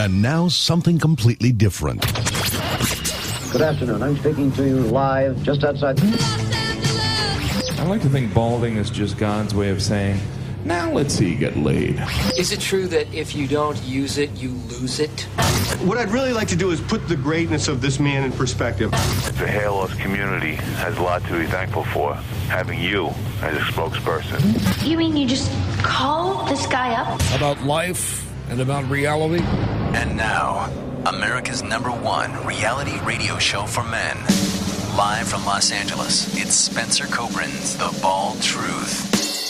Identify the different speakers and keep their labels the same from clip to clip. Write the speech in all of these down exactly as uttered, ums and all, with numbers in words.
Speaker 1: And now something completely different.
Speaker 2: Good afternoon. I'm speaking to you live just outside.
Speaker 3: I like to think balding is just God's way of saying, now let's see you get laid.
Speaker 4: Is it true that if you don't use it, you lose it?
Speaker 5: What I'd really like to do is put the greatness of this man in perspective.
Speaker 6: The hair loss community has a lot to be thankful for, having you as a spokesperson.
Speaker 7: You mean you just call this guy up?
Speaker 8: About life and about reality.
Speaker 9: And now, America's number one reality radio show for men. Live from Los Angeles, it's Spencer Cobrin's The Bald Truth.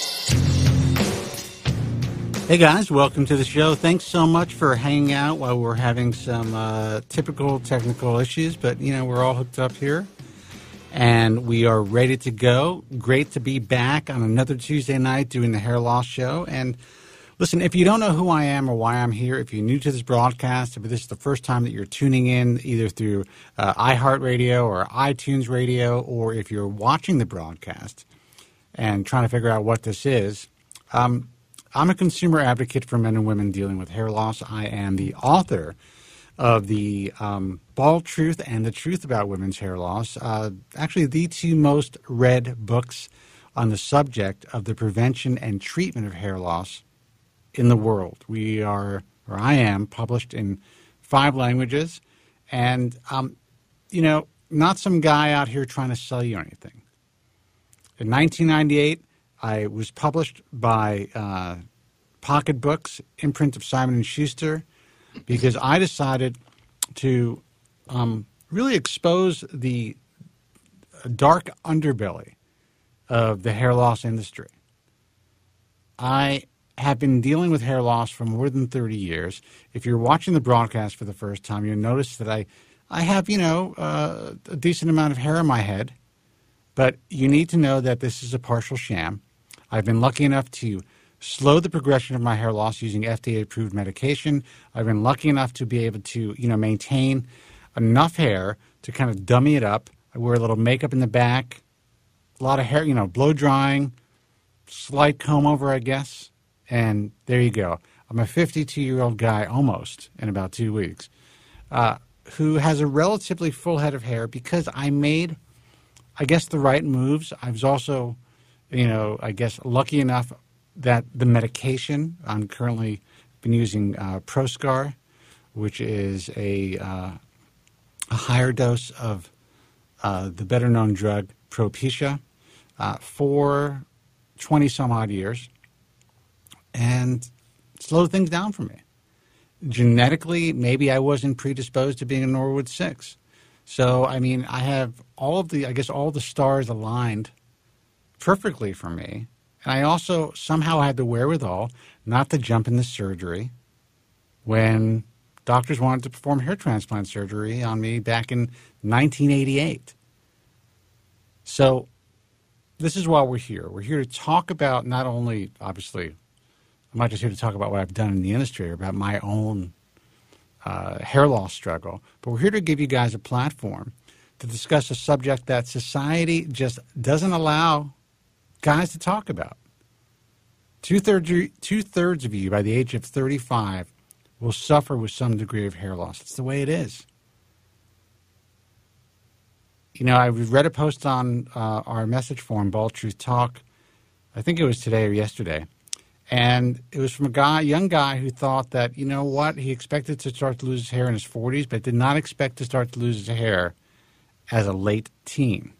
Speaker 10: Hey guys, welcome to the show. Thanks so much for hanging out while we're having some uh, typical technical issues, but you know, we're all hooked up here and we are ready to go. Great to be back on another Tuesday night doing the Hair Loss Show. And listen, if you don't know who I am or why I'm here, if you're new to this broadcast, if this is the first time that you're tuning in either through uh, iHeartRadio or iTunes Radio, or if you're watching the broadcast and trying to figure out what this is, um, I'm a consumer advocate for men and women dealing with hair loss. I am the author of the um, Bald Truth and the Truth About Women's Hair Loss, uh, actually the two most read books on the subject of the prevention and treatment of hair loss in the world. We are, or I am, published in five languages, and, um, you know, not some guy out here trying to sell you anything. In nineteen ninety-eight, I was published by uh, Pocket Books, imprint of Simon and Schuster, because I decided to um, really expose the dark underbelly of the hair loss industry. I have been dealing with hair loss for more than thirty years. If you're watching the broadcast for the first time, you'll notice that I, I have, you know, uh, a decent amount of hair on my head, but you need to know that this is a partial sham. I've been lucky enough to slow the progression of my hair loss using F D A-approved medication. I've been lucky enough to be able to, you know, maintain enough hair to kind of dummy it up. I wear a little makeup in the back, a lot of hair, you know, blow drying, slight comb over, I guess, and there you go. I'm a fifty-two-year-old guy almost in about two weeks uh, who has a relatively full head of hair because I made, I guess, the right moves. I was also, you know, I guess lucky enough that the medication, I'm currently been using uh, Proscar, which is a, uh, a higher dose of uh, the better-known drug Propecia uh, for twenty some odd years, and slowed things down for me. Genetically, maybe I wasn't predisposed to being a Norwood six. So, I mean, I have all of the, I guess all the stars aligned perfectly for me. And I also somehow had the wherewithal not to jump into surgery when doctors wanted to perform hair transplant surgery on me back in nineteen eighty-eight. So this is why we're here. We're here to talk about not only, obviously, I'm not just here to talk about what I've done in the industry or about my own uh, hair loss struggle, but we're here to give you guys a platform to discuss a subject that society just doesn't allow guys to talk about. Two-thirds, two-thirds of you by the age of thirty-five will suffer with some degree of hair loss. It's the way it is. You know, I read a post on uh, our message forum, Bald Truth Talk, I think it was today or yesterday, and it was from a guy, young guy who thought that, you know what, he expected to start to lose his hair in his forties, but did not expect to start to lose his hair as a late teen.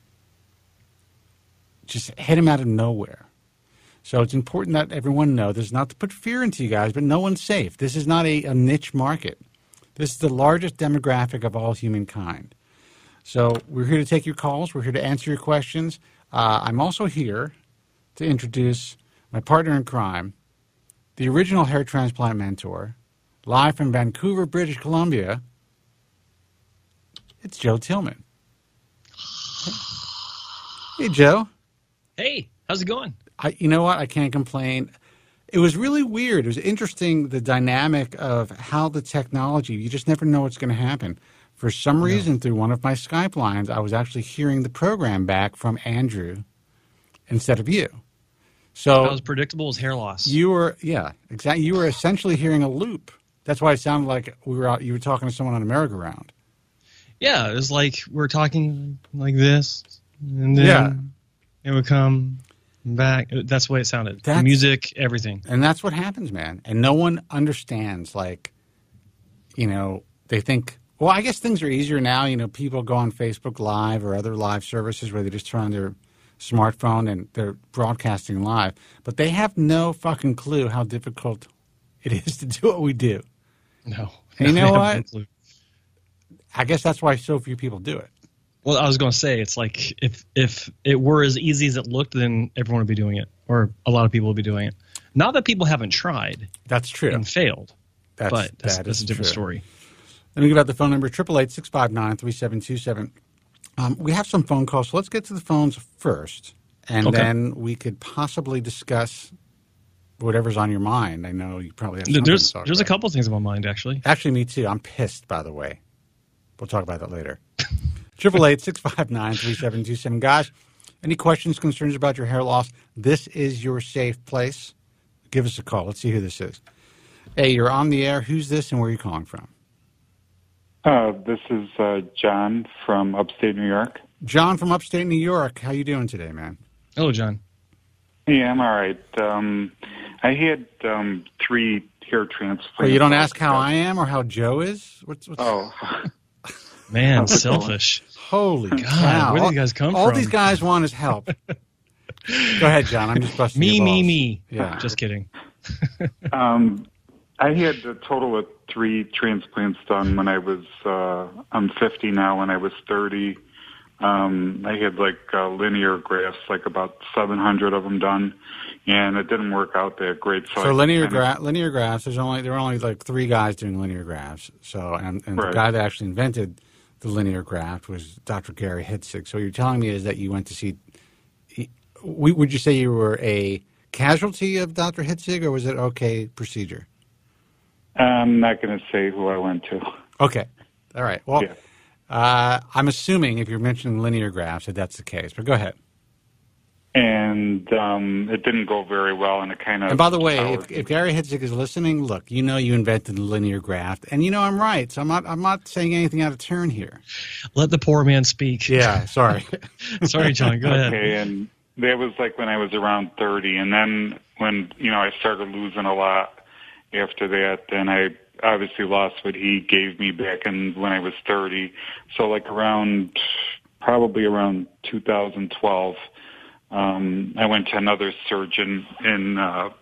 Speaker 10: Just hit him out of nowhere. So it's important that everyone know this is not to put fear into you guys, but no one's safe. This is not a, a niche market. This is the largest demographic of all humankind. So we're here to take your calls. We're here to answer your questions. Uh, I'm also here to introduce my partner in crime, the original hair transplant mentor, live from Vancouver, British Columbia. It's Joe Tillman. Hey, Joe.
Speaker 11: Hey, how's it going?
Speaker 10: I, you know what? I can't complain. It was really weird. It was interesting, the dynamic of how the technology, you just never know what's going to happen. For some reason, through one of my Skype lines, I was actually hearing the program back from Andrew instead of you. So
Speaker 11: that was predictable as hair loss.
Speaker 10: You were, yeah, exactly. You were essentially hearing a loop That's why it sounded like we were out, you were talking to someone on a merry-go-round.
Speaker 11: Yeah, it was like we're talking like this, and then
Speaker 10: Yeah.
Speaker 11: it would come back. That's the way it sounded.
Speaker 10: That's-
Speaker 11: The music, everything.
Speaker 10: And that's what happens, man. And no one understands, like, you know, they think, well, I guess things are easier now. You know, people go on Facebook Live or other live services where they just turn on their smartphone and they're broadcasting live. But they have no fucking clue how difficult it is to do what we do.
Speaker 11: No.
Speaker 10: And you
Speaker 11: No,
Speaker 10: know
Speaker 11: they have
Speaker 10: what?
Speaker 11: no clue.
Speaker 10: I guess that's why so few people do it.
Speaker 11: Well, I was going to say, it's like if if it were as easy as it looked, then everyone would be doing it, or a lot of people would be doing it. Not that people haven't tried.
Speaker 10: That's true.
Speaker 11: And failed.
Speaker 10: That's,
Speaker 11: but that's,
Speaker 10: that
Speaker 11: that's
Speaker 10: is
Speaker 11: a different
Speaker 10: true.
Speaker 11: story.
Speaker 10: Let me give out the phone number, eight eight eight, six five nine, three seven two seven. Um, we have some phone calls, so let's get to the phones first, and
Speaker 11: Okay.
Speaker 10: then we could possibly discuss whatever's on your mind. I know you probably have something
Speaker 11: There's
Speaker 10: to talk
Speaker 11: there's a
Speaker 10: about.
Speaker 11: couple things in my mind, actually.
Speaker 10: Actually, me too. I'm pissed, by the way. We'll talk about that later. eight eight eight, six five nine, three seven two seven. Guys, any questions, concerns about your hair loss? This is your safe place. Give us a call. Let's see who this is. Hey, you're on the air. Who's this and where are you calling from?
Speaker 12: Uh, this is uh, John from upstate New York.
Speaker 10: John from upstate New York. How you doing today, man?
Speaker 11: Hello, John.
Speaker 12: Yeah, I'm all right. Um, I had um, three hair transplants.
Speaker 10: Well, you don't ask how I am or how Joe is? What's, what's...
Speaker 12: Oh.
Speaker 11: Man, selfish.
Speaker 10: Holy
Speaker 11: God,
Speaker 10: cow.
Speaker 11: where did you guys come
Speaker 10: all,
Speaker 11: from?
Speaker 10: All these guys want is help. Go ahead, John. I'm just busting
Speaker 11: Me,
Speaker 10: your
Speaker 11: me,
Speaker 10: balls.
Speaker 11: me.
Speaker 10: Yeah.
Speaker 11: Just kidding.
Speaker 12: um, I had a total of three transplants done when I was, uh, I'm fifty now, when I was thirty. Um, I had like uh, linear grafts, like about seven hundred of them done, and it didn't work out that great. So,
Speaker 10: So
Speaker 12: I
Speaker 10: linear
Speaker 12: kinda-
Speaker 10: gra- linear grafts, there's only there were only like three guys doing linear grafts. So and, and
Speaker 12: Right.
Speaker 10: the guy that actually invented the linear graft was Doctor Gary Hitzig. So what you're telling me is that you went to see. He, we, would you say you were a casualty of Doctor Hitzig, or was it okay procedure?
Speaker 12: I'm not going to say who I went to.
Speaker 10: Okay, all right. Well,
Speaker 12: Yeah.
Speaker 10: uh, I'm assuming if you're mentioning linear grafts that that's the case. But go ahead.
Speaker 12: And um, it didn't go very well, and it kind of.
Speaker 10: And by the way, if, if Gary Hitzig is listening, look, you know you invented the linear graft, and you know I'm right, so I'm not I'm not saying anything out of turn here.
Speaker 11: Let the poor man speak.
Speaker 10: Yeah, sorry.
Speaker 11: Sorry, John. Go ahead.
Speaker 12: Okay, and that was like when I was around thirty, and then when you know I started losing a lot after that, and I obviously lost what he gave me back in when I was thirty. So like around probably around two thousand twelve. Um, I went to another surgeon in uh,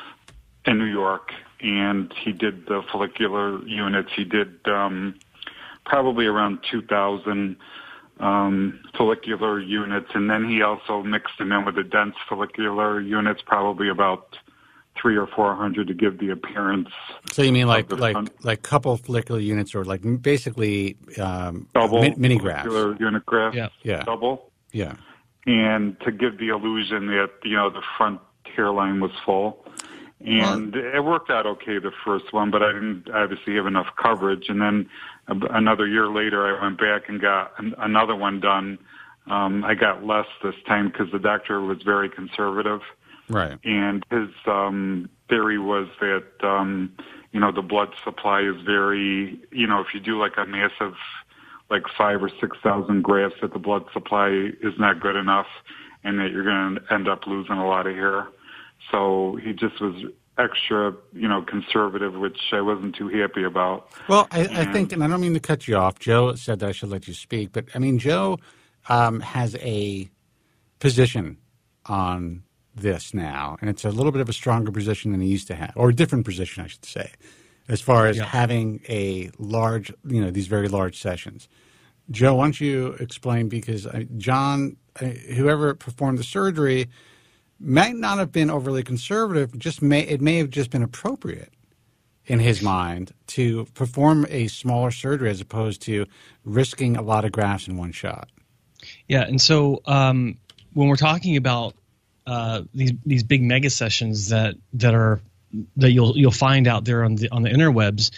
Speaker 12: in New York, and he did the follicular units. He did um, probably around two thousand um, follicular units, and then he also mixed them in with the dense follicular units, probably about three or four hundred to give the appearance.
Speaker 10: So you mean like
Speaker 12: of the
Speaker 10: like
Speaker 12: front.
Speaker 10: like couple follicular units, or like basically um,
Speaker 12: double
Speaker 10: mi- mini grafts?
Speaker 12: follicular unit graft,
Speaker 11: Yeah.
Speaker 10: Yeah.
Speaker 12: double.
Speaker 10: Yeah.
Speaker 12: And to give the illusion that, you know, the front hairline was full. And it worked out okay, the first one, but I didn't obviously have enough coverage. And then a- another year later, I went back and got an- another one done. Um, I got less this time because the doctor was very conservative.
Speaker 10: Right.
Speaker 12: And his um, theory was that, um, you know, the blood supply is very, you know, if you do like a massive like five or six thousand grafts, that the blood supply is not good enough, and that you're going to end up losing a lot of hair. So he just was extra, you know, conservative, which I wasn't too happy about.
Speaker 10: Well, I, I think, and I don't mean to cut you off. Joe said that I should let you speak, but I mean, Joe um, has a position on this now, and it's a little bit of a stronger position than he used to have, or a different position, I should say, as far as
Speaker 11: Yeah.
Speaker 10: having a large, you know, these very large sessions. Joe, why don't you explain, because uh, John, uh, whoever performed the surgery, might not have been overly conservative, just may it may have just been appropriate in his mind to perform a smaller surgery as opposed to risking a lot of grafts in one shot.
Speaker 11: Yeah, and so um, when we're talking about uh, these these big mega sessions that that are that you'll you'll find out there on the on the interwebs,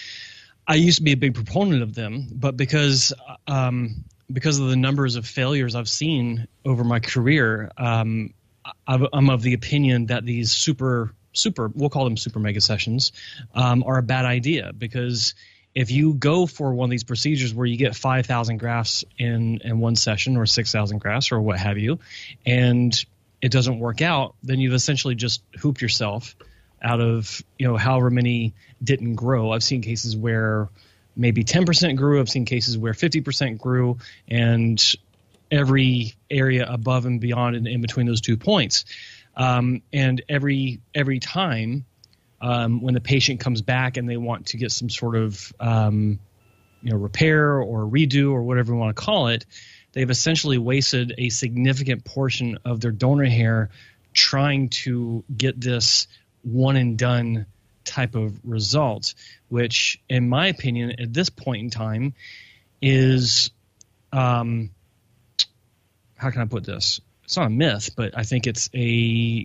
Speaker 11: I used to be a big proponent of them, but because um, because of the numbers of failures I've seen over my career, um, I've, I'm of the opinion that these super super, we'll call them super mega sessions, um, are a bad idea, because if you go for one of these procedures where you get five thousand grafts in, in one session, or six thousand grafts, or what have you, and it doesn't work out, then you've essentially just hooped yourself out of, you know, however many didn't grow. I've seen cases where maybe ten percent grew. I've seen cases where fifty percent grew, and every area above and beyond and in between those two points. Um, and every every time um, when the patient comes back and they want to get some sort of um, you know, repair or redo or whatever you want to call it, they've essentially wasted a significant portion of their donor hair trying to get this one and done type of result, which in my opinion at this point in time is, um, how can I put this? It's not a myth, but I think it's a,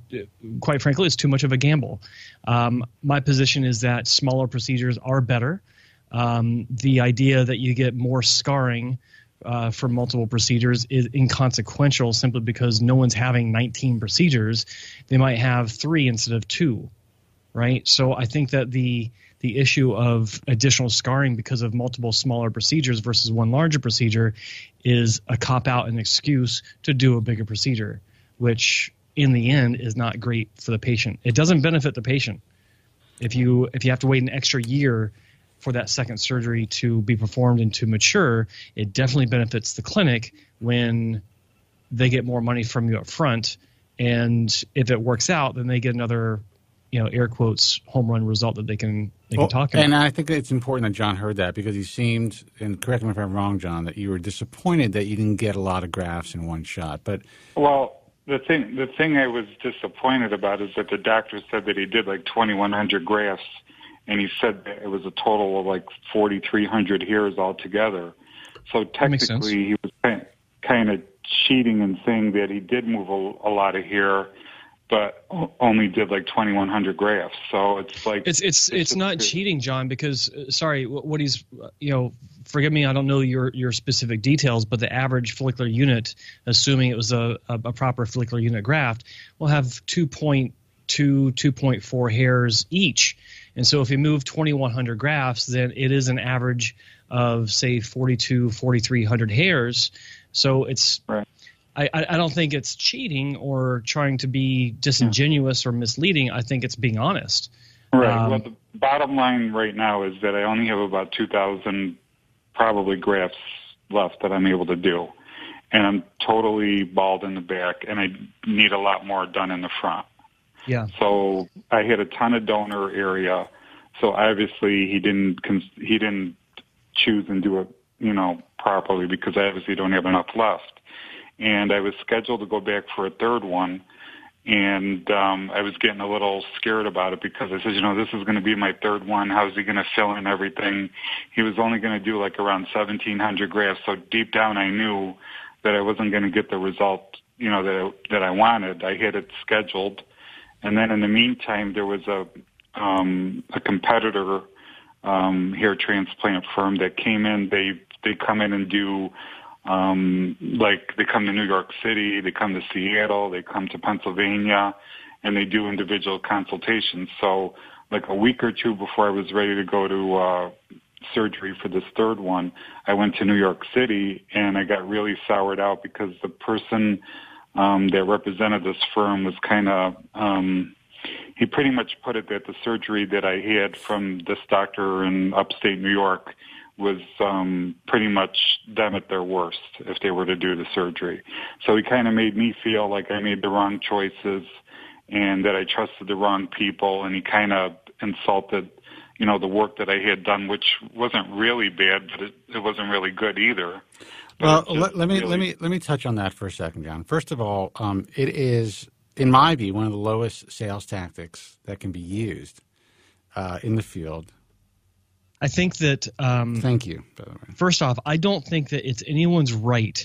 Speaker 11: quite frankly, it's too much of a gamble. Um, my position is that smaller procedures are better. Um, the idea that you get more scarring uh, for multiple procedures is inconsequential, simply because no one's having nineteen procedures. They might have three instead of two, right? So I think that the the issue of additional scarring because of multiple smaller procedures versus one larger procedure is a cop-out and excuse to do a bigger procedure, which in the end is not great for the patient. It doesn't benefit the patient. If you if you have to wait an extra year for that second surgery to be performed and to mature, it definitely benefits the clinic when they get more money from you up front. And if it works out, then they get another, you know, air quotes, home run result that they can they
Speaker 10: well,
Speaker 11: can talk about.
Speaker 10: And I think it's important that John heard that, because he seemed, and correct me if I'm wrong, John, that you were disappointed that you didn't get a lot of grafts in one shot. But
Speaker 12: well, the thing the thing I was disappointed about is that the doctor said that he did like twenty-one hundred grafts, and he said that it was a total of like forty-three hundred hairs altogether. So technically, he was kind kind of cheating and saying that he did move a, a lot of hair, but only did like twenty-one hundred grafts. So it's like
Speaker 11: it's it's it's, it's not cheating, John, because uh, sorry, what he's you know, forgive me, I don't know your your specific details, but the average follicular unit, assuming it was a a, a proper follicular unit graft, will have two point two, two point four hairs each. And so if you move twenty-one hundred grafts, then it is an average of, say, forty-two, forty-three hundred hairs. So it's
Speaker 12: right.
Speaker 11: I, I don't think it's cheating or trying to be disingenuous or misleading. I think it's being honest.
Speaker 12: Right.
Speaker 11: Um,
Speaker 12: well, the bottom line right now is that I only have about two thousand probably grafts left that I'm able to do. And I'm totally bald in the back, and I need a lot more done in the front.
Speaker 11: Yeah.
Speaker 12: So I had a ton of donor area. So obviously he didn't he didn't choose and do it, you know, properly, because I obviously don't have enough left. And I was scheduled to go back for a third one, and um, I was getting a little scared about it, because I said, you know, this is going to be my third one. How's he going to fill in everything? He was only going to do like around seventeen hundred grafts. So deep down, I knew that I wasn't going to get the result, you know, that I, that I wanted. I had it scheduled. And then in the meantime, there was a um, a competitor um, hair transplant firm that came in. They they come in and do, um, like, they come to New York City, they come to Seattle, they come to Pennsylvania, and they do individual consultations. So like a week or two before I was ready to go to uh, surgery for this third one, I went to New York City, and I got really soured out, because the person Um, that represented this firm was kind of, um, he pretty much put it that the surgery that I had from this doctor in upstate New York was um, pretty much them at their worst if they were to do the surgery. So he kind of made me feel like I made the wrong choices and that I trusted the wrong people, and he kind of insulted, you know, the work that I had done, which wasn't really bad, but it, it wasn't really good either.
Speaker 10: Well, let, let me really... let me let me touch on that for a second, John. First of all, um, it is, in my view, one of the lowest sales tactics that can be used uh, in the field.
Speaker 11: I think that. Um,
Speaker 10: Thank you. By the way.
Speaker 11: First off, I don't think that it's anyone's right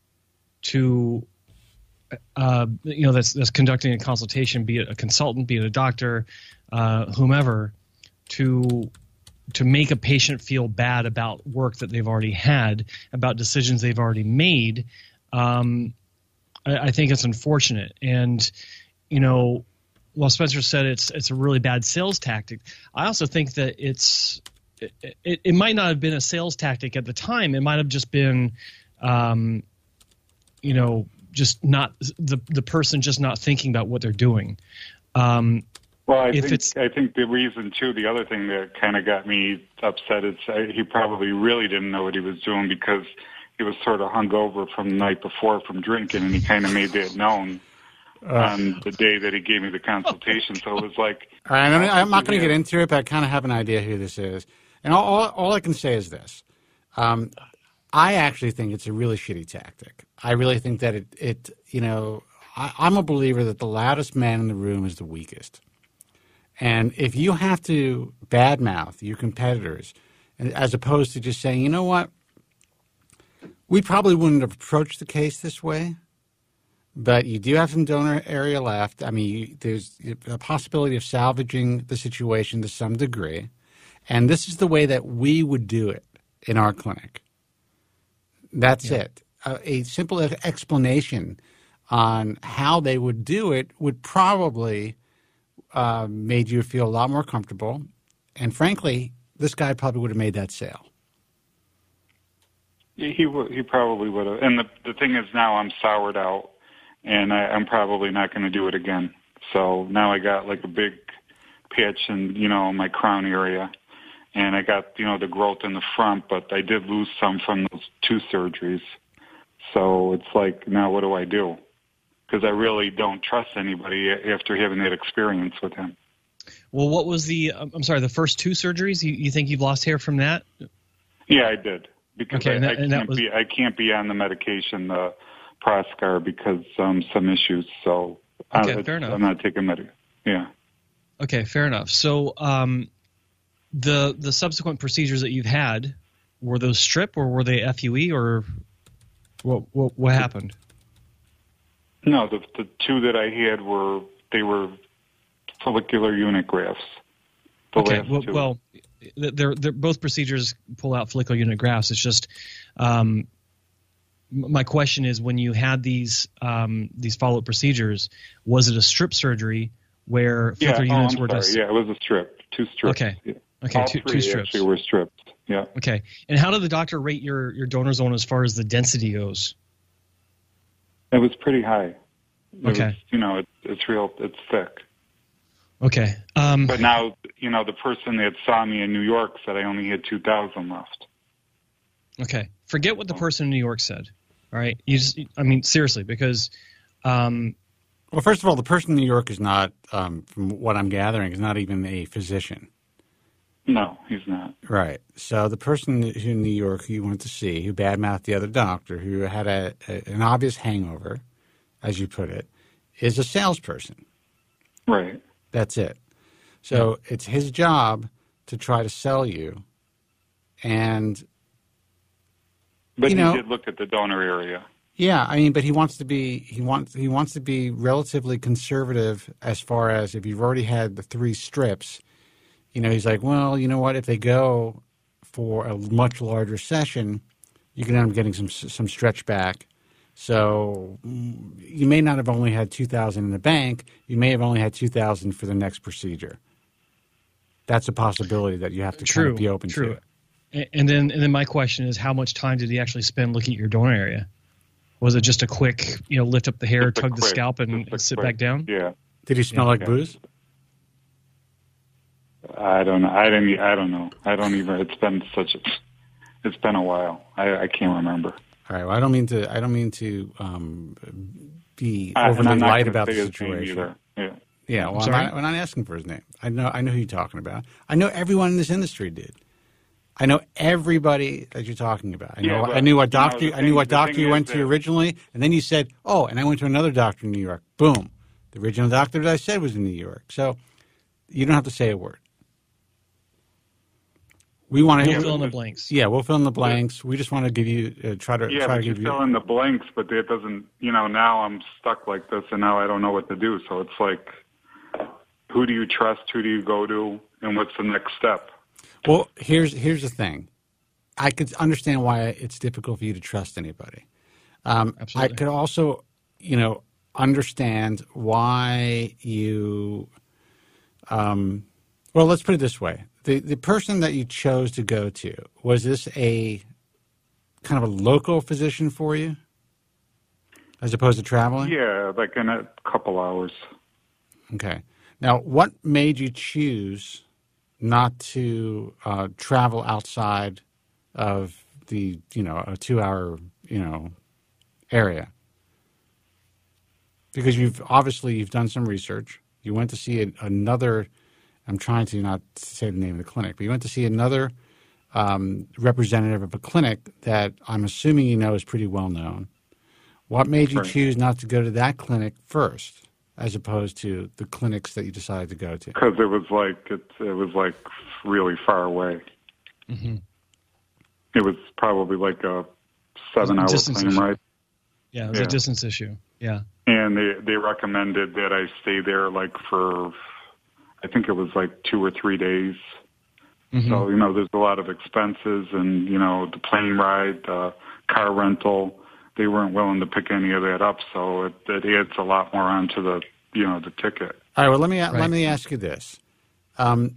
Speaker 11: to, uh, you know, that's that's conducting a consultation, be it a consultant, be it a doctor, uh, whomever, to. to make a patient feel bad about work that they've already had, about decisions they've already made. Um, I, I think it's unfortunate. And, you know, while Spencer said it's it's a really bad sales tactic, I also think that it's it, it, it might not have been a sales tactic at the time. It might have just been, um, you know, just not the the person just not thinking about what they're doing. Um,
Speaker 12: well, I
Speaker 11: if
Speaker 12: think
Speaker 11: it's,
Speaker 12: I think the reason too, the other thing that kind of got me upset is I, he probably really didn't know what he was doing because he was sort of hungover from the night before from drinking, and he kind of made that known uh, on the day that he gave me the consultation. So it was like,
Speaker 10: all right, I'm, I'm not going to get into it, but I kind of have an idea who this is. And all, all, all I can say is this. Um, I actually think it's a really shitty tactic. I really think that it, it you know, I, I'm a believer that the loudest man in the room is the weakest. And if you have to badmouth your competitors, as opposed to just saying, you know what, we probably wouldn't have approached the case this way, but you do have some donor area left. I mean, you, there's a possibility of salvaging the situation to some degree. And this is the way that we would do it in our clinic. That's yeah. it. Uh, a simple explanation on how they would do it would probably uh, made you feel a lot more comfortable. And frankly, this guy probably would have made that sale.
Speaker 12: He would, he probably would have. And the the thing is, now I'm soured out, and I, I'm probably not going to do it again. So now I got like a big patch in, you know, my crown area, and I got, you know, the growth in the front, but I did lose some from those two surgeries. So it's like, now what do I do? Because I really don't trust anybody after having that experience with him.
Speaker 11: Well, what was the? I'm sorry, the first two surgeries. You, you think you've lost hair from that?
Speaker 12: Yeah, I did. Because
Speaker 11: okay,
Speaker 12: I,
Speaker 11: and that,
Speaker 12: I
Speaker 11: and
Speaker 12: can't
Speaker 11: was...
Speaker 12: be I can't be on the medication, the Proscar, because um some issues. So
Speaker 11: okay,
Speaker 12: I,
Speaker 11: fair enough.
Speaker 12: I'm not taking medication. Yeah.
Speaker 11: Okay, fair enough. So um, the the subsequent procedures that you've had, were those strip or were they F U E or what what, what happened?
Speaker 12: No, the the two that I had were they were follicular unit grafts. The
Speaker 11: okay,
Speaker 12: last
Speaker 11: well,
Speaker 12: two.
Speaker 11: well they're, they're both procedures pull out follicular unit grafts. It's just um, my question is, when you had these um, these follow-up procedures, was it a strip surgery where follicular
Speaker 12: yeah,
Speaker 11: units
Speaker 12: oh, I'm
Speaker 11: were
Speaker 12: sorry.
Speaker 11: just?
Speaker 12: Yeah, it was a strip, two strips.
Speaker 11: Okay,
Speaker 12: yeah.
Speaker 11: okay,
Speaker 12: All
Speaker 11: two,
Speaker 12: three
Speaker 11: two strips.
Speaker 12: actually were strips. Yeah.
Speaker 11: Okay, and how did the doctor rate your your donor zone as far as the density goes?
Speaker 12: It was pretty high. It
Speaker 11: okay.
Speaker 12: Was, you know, it, it's real. It's thick.
Speaker 11: Okay. Um,
Speaker 12: but now, you know, the person that saw me in New York said I only had two thousand left.
Speaker 11: Okay. Forget what the person in New York said. All right. You just, I mean, seriously, because. Um,
Speaker 10: well, first of all, the person in New York is not, um, from what I'm gathering, is not even a physician.
Speaker 12: No, he's not.
Speaker 10: Right. So the person who in New York who you went to see, who badmouthed the other doctor, who had a, a an obvious hangover, as you put it, is a salesperson.
Speaker 12: Right.
Speaker 10: That's it. So yeah. It's his job to try to sell you, and
Speaker 12: but
Speaker 10: you
Speaker 12: he
Speaker 10: know,
Speaker 12: did look at the donor area.
Speaker 10: Yeah, I mean, but he wants to be he wants he wants to be relatively conservative as far as if you've already had the three strips. You know, he's like, well, you know what? If they go for a much larger session, you can end up getting some some stretch back. So you may not have only had two thousand in the bank. You may have only had two thousand for the next procedure. That's a possibility that you have to
Speaker 11: true,
Speaker 10: kind of be open
Speaker 11: true.
Speaker 10: to.
Speaker 11: And then, and then my question is, how much time did he actually spend looking at your donor area? Was it just a quick, you know, lift up the hair, tug the scalp, and, and sit
Speaker 12: quick,
Speaker 11: back down?
Speaker 12: Yeah.
Speaker 10: Did he smell
Speaker 12: yeah,
Speaker 10: like
Speaker 12: yeah.
Speaker 10: booze?
Speaker 12: I don't know. I didn't. I don't know. I don't even. It's been such a. It's been a while. I, I can't remember.
Speaker 10: All right. Well, I don't mean to. I don't mean to um, be
Speaker 12: I,
Speaker 10: overly
Speaker 12: I'm not
Speaker 10: light about the
Speaker 12: his
Speaker 10: situation.
Speaker 12: Name either. Yeah.
Speaker 10: Yeah. Well, I'm, I'm, not, I'm not asking for his name. I know. I know who you're talking about. I know everyone in this industry did. I know everybody that you're talking about. I know.
Speaker 12: Yeah, but,
Speaker 10: I knew what doctor.
Speaker 12: You know,
Speaker 10: I knew what
Speaker 12: thing,
Speaker 10: doctor you went to
Speaker 12: that,
Speaker 10: originally, and then you said, "Oh, and I went to another doctor in New York." Boom. The original doctor that I said was in New York. So you don't have to say a word. We want to
Speaker 11: we'll fill in the blanks.
Speaker 10: Yeah, we'll fill in the blanks. We just want to give you uh, try to
Speaker 12: yeah,
Speaker 10: try
Speaker 12: but
Speaker 10: to
Speaker 12: you
Speaker 10: give
Speaker 12: fill
Speaker 10: you
Speaker 12: in the blanks, but it doesn't. You know, now I'm stuck like this, and now I don't know what to do. So it's like, who do you trust? Who do you go to? And what's the next step?
Speaker 10: Well, here's here's the thing. I could understand why it's difficult for you to trust anybody. Um,
Speaker 11: Absolutely.
Speaker 10: I could also, you know, understand why you um, – well, let's put it this way. The, the person that you chose to go to, was this a kind of a local physician for you as opposed to traveling?
Speaker 12: Yeah, like in a couple hours.
Speaker 10: Okay. Now, what made you choose not to uh, travel outside of the, you know, a two-hour, you know, area? Because you've obviously you've done some research. You went to see a, another. I'm trying to not say the name of the clinic, but you went to see another um, representative of a clinic that I'm assuming you know is pretty well known. What made you
Speaker 12: Right.
Speaker 10: choose not to go to that clinic first, as opposed to the clinics that you decided to go to?
Speaker 12: Because it was like it, it was like really far away.
Speaker 11: Mm-hmm.
Speaker 12: It was probably like a seven-hour
Speaker 11: Distance
Speaker 12: plane
Speaker 11: issue.
Speaker 12: ride.
Speaker 11: Yeah, it was
Speaker 12: Yeah.
Speaker 11: a distance issue. Yeah.
Speaker 12: And they they recommended that I stay there like for, I think it was like two or three days.
Speaker 11: Mm-hmm.
Speaker 12: So, you know, there's a lot of expenses and, you know, the plane ride, the car rental. They weren't willing to pick any of that up. So it, it adds a lot more onto the, you know, the ticket.
Speaker 10: All right. Well, let me
Speaker 11: Right.
Speaker 10: let me ask you this: um,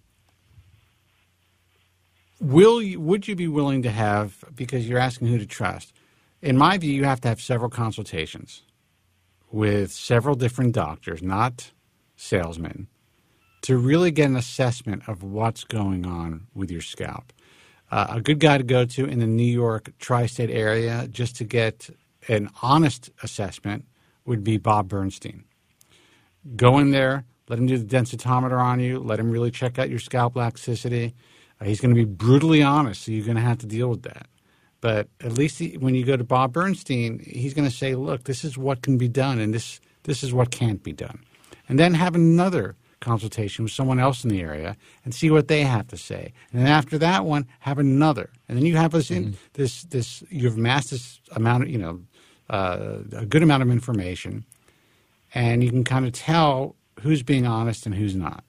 Speaker 10: Will you, would you be willing to have, because you're asking who to trust? In my view, you have to have several consultations with several different doctors, not salesmen, to really get an assessment of what's going on with your scalp. Uh, a good guy to go to in the New York tri-state area just to get an honest assessment would be Bob Bernstein. Go in there, let him do the densitometer on you, let him really check out your scalp laxicity. Uh, he's going to be brutally honest, so you're going to have to deal with that. But at least he, when you go to Bob Bernstein, he's going to say, look, this is what can be done and this this is what can't be done. And then have another consultation with someone else in the area and see what they have to say. And then after that one, have another. And then you have this, in, this, this you've amassed this amount of, you know, uh, a good amount of information, and you can kind of tell who's being honest and who's not.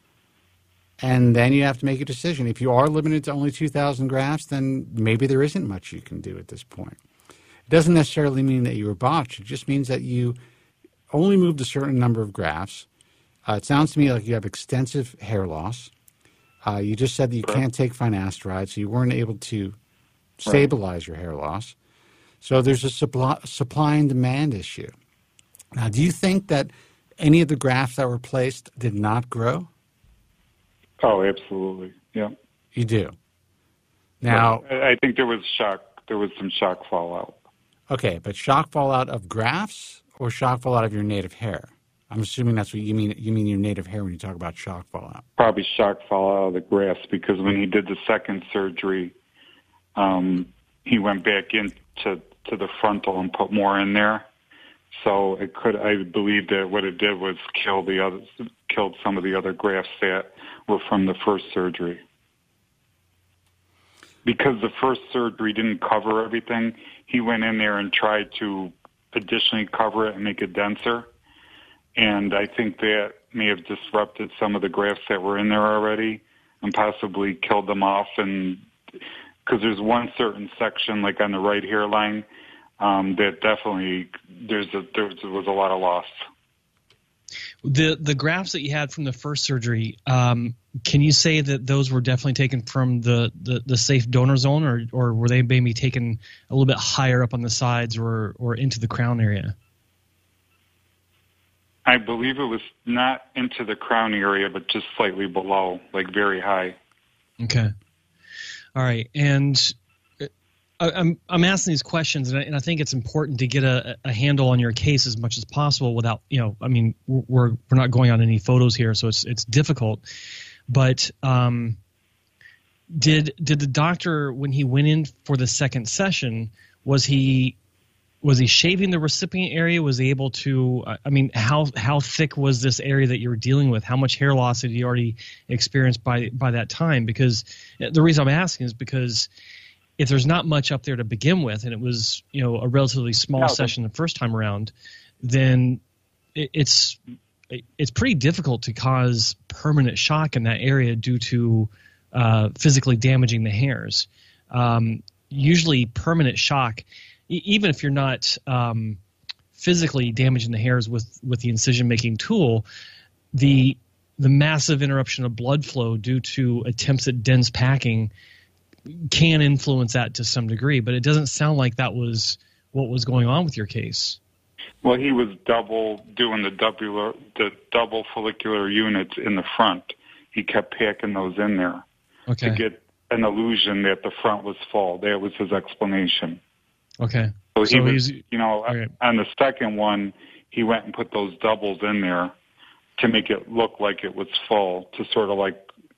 Speaker 10: And then you have to make a decision. If you are limited to only two thousand grafts, then maybe there isn't much you can do at this point. It doesn't necessarily mean that you were botched. It just means that you only moved a certain number of grafts. Uh, it sounds to me like you have extensive hair loss. Uh, you just said that you can't take finasteride, so you weren't able to stabilize your hair loss. So there's a supply, supply and demand issue. Now, do you think that any of the grafts that were placed did not grow?
Speaker 12: Oh, absolutely. Yeah.
Speaker 10: You do. Now,
Speaker 12: But I I think there was shock. There was some shock fallout.
Speaker 10: okay, but shock fallout of grafts or shock fallout of your native hair? I'm assuming that's what you mean. You mean your native hair when you talk about shock fallout.
Speaker 12: Probably shock fallout of the grafts because when he did the second surgery, um, he went back into to the frontal and put more in there. So it could, I believe that what it did was kill the other, killed some of the other grafts that were from the first surgery. Because the first surgery didn't cover everything, he went in there and tried to additionally cover it and make it denser. And I think that may have disrupted some of the grafts that were in there already and possibly killed them off. And because there's one certain section, like on the right hairline, um, that definitely there's a, there was a lot of loss.
Speaker 11: The the grafts that you had from the first surgery, um, can you say that those were definitely taken from the, the, the safe donor zone, or, or were they maybe taken a little bit higher up on the sides or, or into the crown area?
Speaker 12: I believe it was not into the crown area, but just slightly below, like very high.
Speaker 11: Okay. All right. And I, I'm I'm asking these questions, and I, and I think it's important to get a, a handle on your case as much as possible without, you know, I mean, we're we're not going on any photos here, so it's it's difficult. But um, did did the doctor, when he went in for the second session, was he was he shaving the recipient area? Was he able to? I mean, how how thick was this area that you were dealing with? How much hair loss had you already experienced by by that time? Because the reason I'm asking is because if there's not much up there to begin with, and it was, you know, a relatively small
Speaker 12: No,
Speaker 11: session the first time around, then it, it's it's pretty difficult to cause permanent shock in that area due to uh, physically damaging the hairs. Um, usually, permanent shock, e- even if you're not um, physically damaging the hairs with, with the incision-making tool, the the massive interruption of blood flow due to attempts at dense packing can influence that to some degree. But it doesn't sound like that was what was going on with your case.
Speaker 12: Well, he was double doing the double the double follicular units in the front. He kept packing those in there
Speaker 11: okay.
Speaker 12: to get an illusion that the front was full. That was his explanation.
Speaker 11: Okay.
Speaker 12: So he
Speaker 11: so
Speaker 12: was, you know, okay. on the second one, he went and put those doubles in there to make it look like it was full, to sort of like,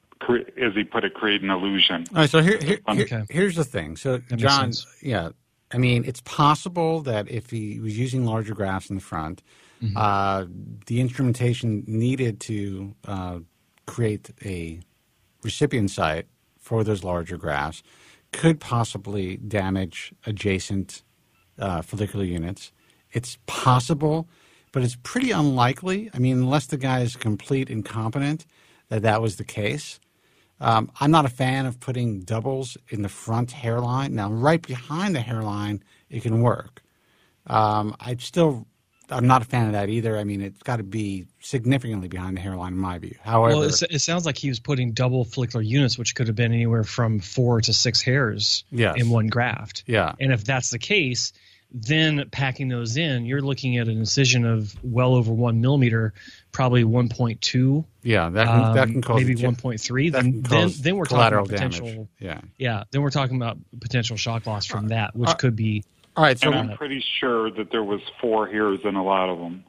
Speaker 12: as he put it, create an illusion.
Speaker 10: All right, so here, here,
Speaker 11: okay.
Speaker 10: here here's the thing. So,
Speaker 11: that
Speaker 10: John, yeah, I mean, it's possible that if he was using larger grafts in the front, mm-hmm. uh, the instrumentation needed to uh, create a recipient site for those larger grafts could possibly damage adjacent uh, follicular units. It's possible, but it's pretty unlikely. I mean, unless the guy is complete incompetent, that that was the case. Um, I'm not a fan of putting doubles in the front hairline. Now, right behind the hairline, it can work. Um, I still, I'm not a fan of that either. I mean, it's got to be significantly behind the hairline, in my view. However,
Speaker 11: well, it, it sounds like he was putting double follicular units, which could have been anywhere from four to six hairs
Speaker 10: yes.
Speaker 11: in one graft.
Speaker 10: Yeah,
Speaker 11: and if that's the case, then packing those in, you're looking at an incision of well over one millimeter, probably one point two.
Speaker 10: Yeah, that can,
Speaker 11: um,
Speaker 10: that can cause
Speaker 11: maybe one point three. Then, then, then we're talking about potential.
Speaker 10: Damage. Yeah,
Speaker 11: yeah. Then we're talking about potential shock loss from that, which
Speaker 10: uh,
Speaker 11: could be.
Speaker 10: All right, so
Speaker 12: and I'm pretty sure that there was four hairs in a lot of them.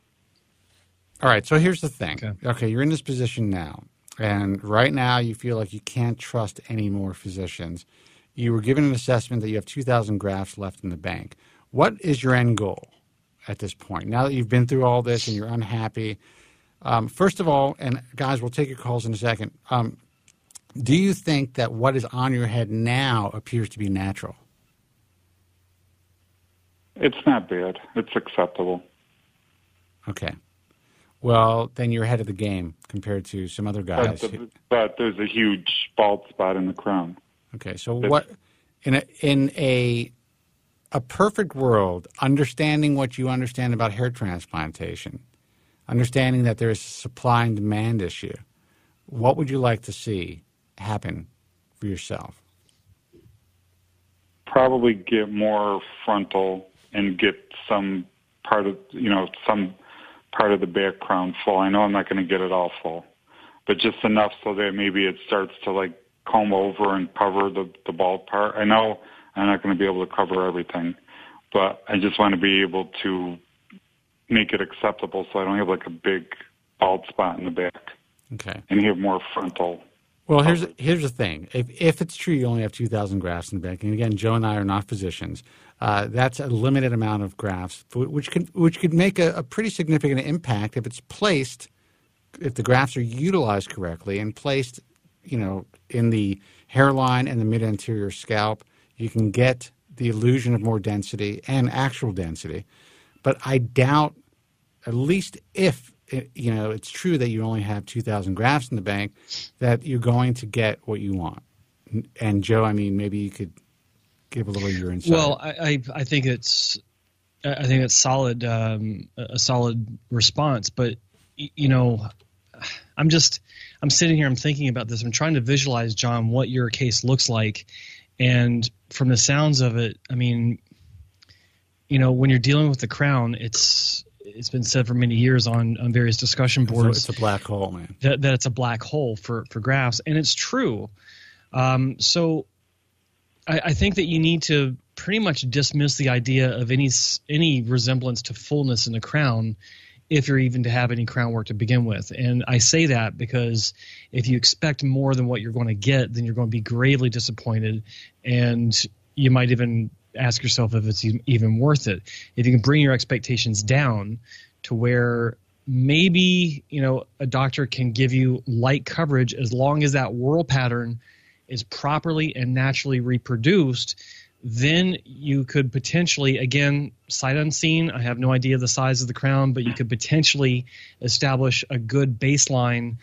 Speaker 10: All right, so here's the thing.
Speaker 11: Okay.
Speaker 10: okay, you're in this position now, and right now you feel like you can't trust any more physicians. You were given an assessment that you have two thousand grafts left in the bank. What is your end goal at this point? Now that you've been through all this and you're unhappy, um, first of all, and guys, we'll take your calls in a second, um, do you think that what is on your head now appears to be natural?
Speaker 12: It's not bad. It's acceptable.
Speaker 10: Okay. Well, then you're ahead of the game compared to some other guys.
Speaker 12: But, the, but there's a huge bald spot in the crown.
Speaker 10: Okay, so it's, what in a in a a perfect world, understanding what you understand about hair transplantation, understanding that there is a supply and demand issue, what would you like to see happen for yourself?
Speaker 12: Probably get more frontal and get some part of, you know, some part of the background full. I know I'm not going to get it all full, but just enough so that maybe it starts to like comb over and cover the, the bald part. I know I'm not going to be able to cover everything, but I just want to be able to make it acceptable so I don't have like a big bald spot in the back.
Speaker 10: Okay.
Speaker 12: And have more frontal.
Speaker 10: Well, here's here's the thing. If if it's true you only have two thousand grafts in the back, and again, Joe and I are not physicians, uh, that's a limited amount of grafts, which could which could make a, a pretty significant impact if it's placed, if the grafts are utilized correctly and placed, you know, in the hairline and the mid-anterior scalp. You can get the illusion of more density and actual density. But I doubt, at least if it, you know, it's true that you only have two thousand grafts in the bank, that you're going to get what you want. And, Joe, I mean, maybe you could give a little of your insight.
Speaker 11: Well, I, I, I think it's I think it's solid, um, a solid response. But, you know, I'm just I'm sitting here, I'm thinking about this. I'm trying to visualize, John, what your case looks like. And from the sounds of it, I mean, you know, when you're dealing with the crown, it's it's been said for many years on, on various discussion boards.
Speaker 10: It's a black hole, man.
Speaker 11: That, that it's a black hole for, for grafts, and it's true. Um, so I, I think that you need to pretty much dismiss the idea of any any resemblance to fullness in the crown, if you're even to have any crown work to begin with. And I say that because if you expect more than what you're going to get, then you're going to be gravely disappointed, and you might even ask yourself if it's even worth it. If you can bring your expectations down to where maybe, you know, a doctor can give you light coverage as long as that whorl pattern is properly and naturally reproduced, then you could potentially, again, sight unseen, I have no idea the size of the crown, but you could potentially establish a good baseline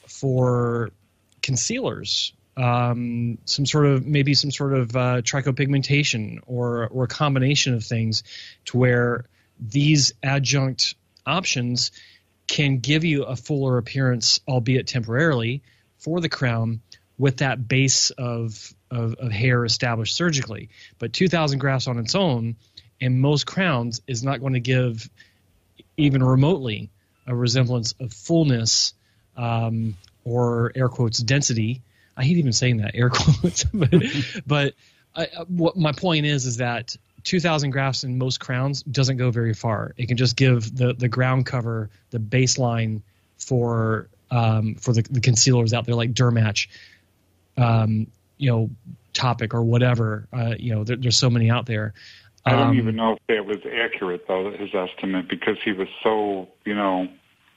Speaker 11: for concealers, um, some sort of, maybe some sort of uh, trichopigmentation or, or a combination of things to where these adjunct options can give you a fuller appearance, albeit temporarily, for the crown with that base of, of, of hair established surgically. But two thousand grafts on its own in most crowns is not going to give even remotely a resemblance of fullness um, or, air quotes, density. I hate even saying that, air quotes. but but I, what my point is is that two thousand grafts in most crowns doesn't go very far. It can just give the, the ground cover, the baseline for um, for the, the concealers out there like Dermatch, um, you know, Topic or whatever. Uh, you know, there, there's so many out there.
Speaker 12: I don't
Speaker 11: um,
Speaker 12: even know if that was accurate, though, his estimate, because he was so, you know.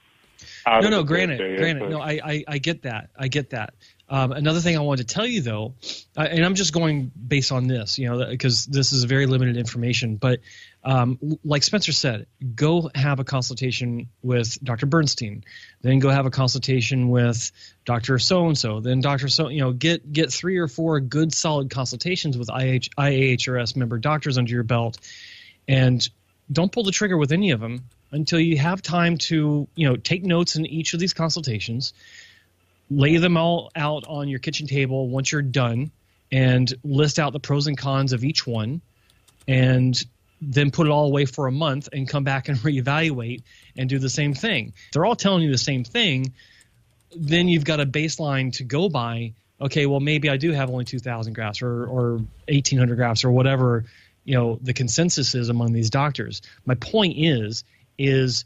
Speaker 12: Out
Speaker 11: no,
Speaker 12: of
Speaker 11: no,
Speaker 12: it
Speaker 11: granted,
Speaker 12: that day.
Speaker 11: granted.
Speaker 12: But-
Speaker 11: No, I, I, I get that. I get that. Um, another thing I wanted to tell you, though, uh, and I'm just going based on this, you know, because this is very limited information. But um, like Spencer said, go have a consultation with Doctor Bernstein, then go have a consultation with Doctor So-and-so, then Doctor So, you know, get get three or four good, solid consultations with I A H R S member doctors under your belt, and don't pull the trigger with any of them until you have time to, you know, take notes in each of these consultations. Lay them all out on your kitchen table once you're done and list out the pros and cons of each one, and then put it all away for a month and come back and reevaluate and do the same thing. They're all telling you the same thing. Then you've got a baseline to go by. Okay, well, maybe I do have only two thousand grafts or, or eighteen hundred grafts or whatever, you know, the consensus is among these doctors. My point is, is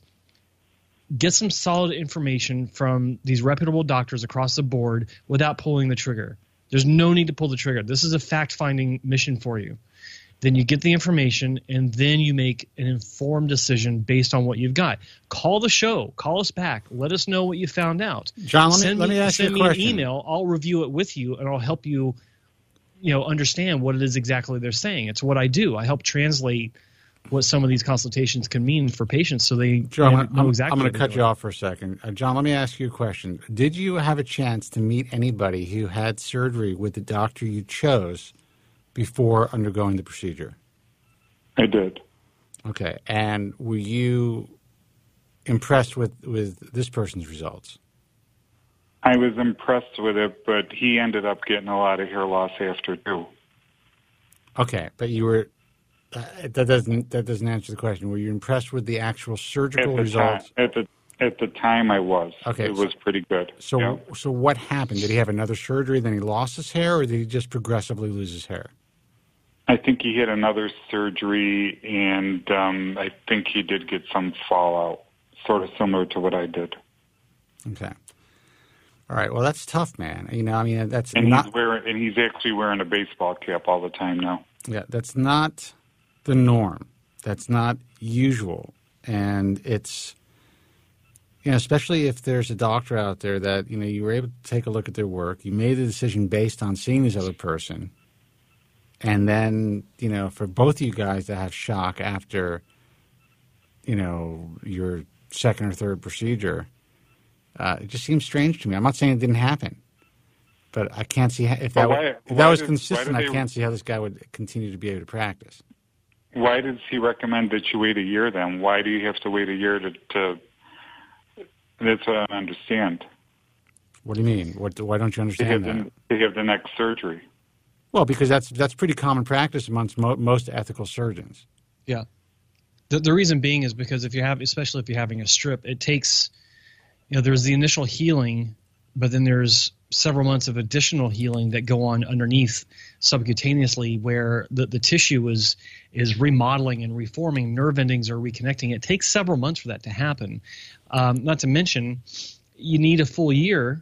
Speaker 11: get some solid information from these reputable doctors across the board without pulling the trigger. There's no need to pull the trigger. This is a fact-finding mission for you. Then you get the information, and then you make an informed decision based on what you've got. Call the show. Call us back. Let us know what you found out.
Speaker 10: John, let me,
Speaker 11: send
Speaker 10: let me ask you a
Speaker 11: send me
Speaker 10: question.
Speaker 11: an email. I'll review it with you, and I'll help you, you know, understand what it is exactly they're saying. It's what I do. I help translate what some of these consultations can mean for patients, so they
Speaker 10: Joe,
Speaker 11: know
Speaker 10: I'm, I'm,
Speaker 11: exactly.
Speaker 10: I'm going
Speaker 11: what
Speaker 10: to
Speaker 11: they're
Speaker 10: cut
Speaker 11: doing.
Speaker 10: you off for a second. Uh, John, let me ask you a question. Did you have a chance to meet anybody who had surgery with the doctor you chose before undergoing the procedure?
Speaker 12: I did.
Speaker 10: Okay. And were you impressed with, with this person's results?
Speaker 12: I was impressed with it, but he ended up getting a lot of hair loss after, too.
Speaker 10: Okay. But you were uh, – that doesn't that doesn't answer the question. Were you impressed with the actual surgical
Speaker 12: At the
Speaker 10: results?
Speaker 12: Time, at the at the time, I was.
Speaker 10: Okay,
Speaker 12: It
Speaker 10: so-
Speaker 12: was pretty good.
Speaker 10: So,
Speaker 12: yeah.
Speaker 10: so what happened? Did he have another surgery, then he lost his hair, or did he just progressively lose his hair?
Speaker 12: I think he had another surgery, and um, I think he did get some fallout, sort of similar to what I did.
Speaker 10: Okay. All right. Well, that's tough, man. You know, I mean, that's
Speaker 12: And
Speaker 10: not.
Speaker 12: he's wearing, and he's actually wearing a baseball cap all the time now.
Speaker 10: Yeah, that's not the norm. That's not usual, and it's. You know, especially if there's a doctor out there that, you know, you were able to take a look at their work, you made a decision based on seeing this other person, and then, you know, for both of you guys to have shock after, you know, your second or third procedure, uh, it just seems strange to me. I'm not saying it didn't happen, but I can't see how, if that,
Speaker 12: Well, why-
Speaker 10: if that
Speaker 12: why
Speaker 10: was
Speaker 12: did-
Speaker 10: consistent,
Speaker 12: why
Speaker 10: I
Speaker 12: did they-
Speaker 10: can't see how this guy would continue to be able to practice.
Speaker 12: Why does he recommend that you wait a year then? Why do you have to wait a year to... to that's what I don't understand.
Speaker 10: What do you mean? What? Why don't you
Speaker 12: To
Speaker 10: understand
Speaker 12: have,
Speaker 10: that?
Speaker 12: the, to have the next surgery.
Speaker 10: Well, because that's that's pretty common practice amongst mo- most ethical surgeons.
Speaker 11: Yeah. The, the reason being is because if you have, especially if you're having a strip, it takes, you know, there's the initial healing, but then there's several months of additional healing that go on underneath subcutaneously where the, the tissue is is remodeling and reforming, nerve endings are reconnecting. It takes several months for that to happen. Um, not to mention, you need a full year,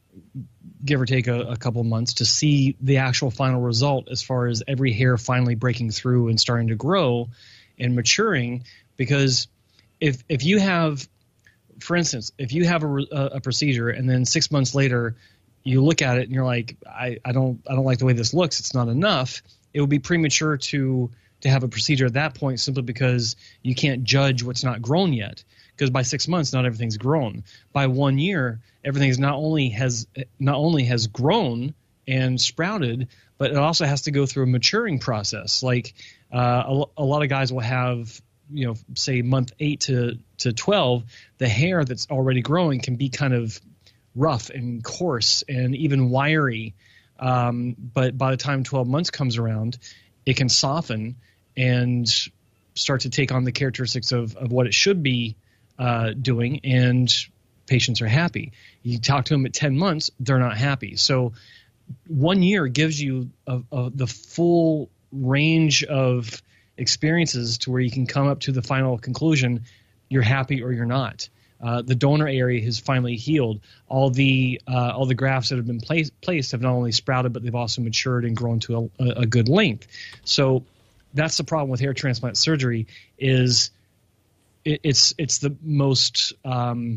Speaker 11: give or take a, a couple of months, to see the actual final result as far as every hair finally breaking through and starting to grow and maturing. Because if if you have, for instance, if you have a, a, a procedure and then six months later you look at it and you're like, I, I don't I don't like the way this looks, it's not enough, it would be premature to to have a procedure at that point simply because you can't judge what's not grown yet. Because by six months, not everything's grown. By one year, everything's not only has not only has grown and sprouted, but it also has to go through a maturing process. Like uh, a, a lot of guys will have you know, say month eight to, to twelve, the hair that's already growing can be kind of rough and coarse and even wiry. Um, but by the time twelve months comes around, it can soften and start to take on the characteristics of, of what it should be uh, doing, and patients are happy. You talk to them at ten months, they're not happy. So one year gives you a, a, the full range of experiences to where you can come up to the final conclusion, you're happy or you're not. Uh, the donor area has finally healed. All the uh, all the grafts that have been placed, placed have not only sprouted, but they've also matured and grown to a, a good length. So that's the problem with hair transplant surgery is it, it's it's the most um,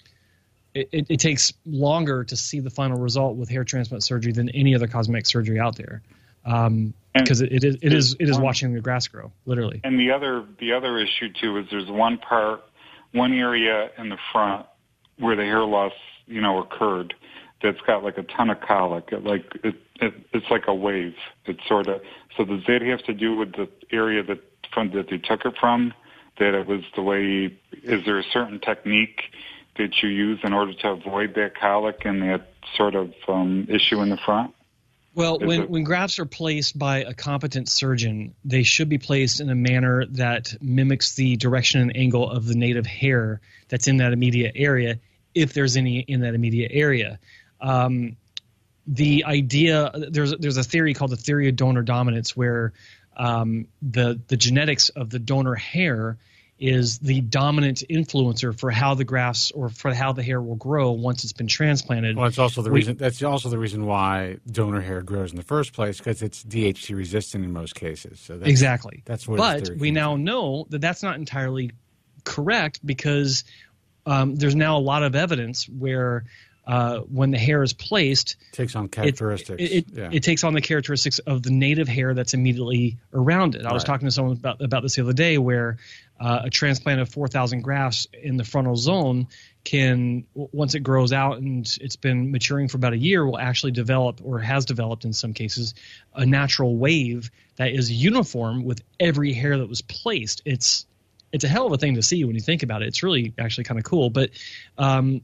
Speaker 11: it, it, it takes longer to see the final result with hair transplant surgery than any other cosmetic surgery out there, um, because it, it is it is it is watching the grass grow, literally.
Speaker 12: And the other the other issue too is there's one part, one area in the front where the hair loss, you know, occurred that's got like a ton of colic. It, like it, it, it's like a wave. It's sort of so. Does that have to do with the area that from that they took it from? That it was the way? Is there a certain technique that you use in order to avoid that colic and that sort of um, issue in the front?
Speaker 11: Well, when, it, when grafts are placed by a competent surgeon, they should be placed in a manner that mimics the direction and angle of the native hair that's in that immediate area, if there's any in that immediate area. Um, the idea there's there's a theory called the theory of donor dominance, where um, the the genetics of the donor hair is the dominant influencer for how the grafts or for how the hair will grow once it's been transplanted.
Speaker 10: Well, it's also the
Speaker 11: we,
Speaker 10: reason. That's also the reason why donor hair grows in the first place, because it's D H T resistant in most cases. So that's,
Speaker 11: exactly.
Speaker 10: That's what.
Speaker 11: But we now from. know that that's not entirely correct, because um, there's now a lot of evidence where uh, when the hair is placed,
Speaker 10: it takes on characteristics.
Speaker 11: It, it,
Speaker 10: yeah.
Speaker 11: it takes on the characteristics of the native hair that's immediately around it. I was
Speaker 10: right.
Speaker 11: talking to someone about about this the other day, where Uh, a transplant of four thousand grafts in the frontal zone can, once it grows out and it's been maturing for about a year, will actually develop, or has developed in some cases, a natural wave that is uniform with every hair that was placed. It's it's a hell of a thing to see when you think about it. It's really actually kind of cool. But um,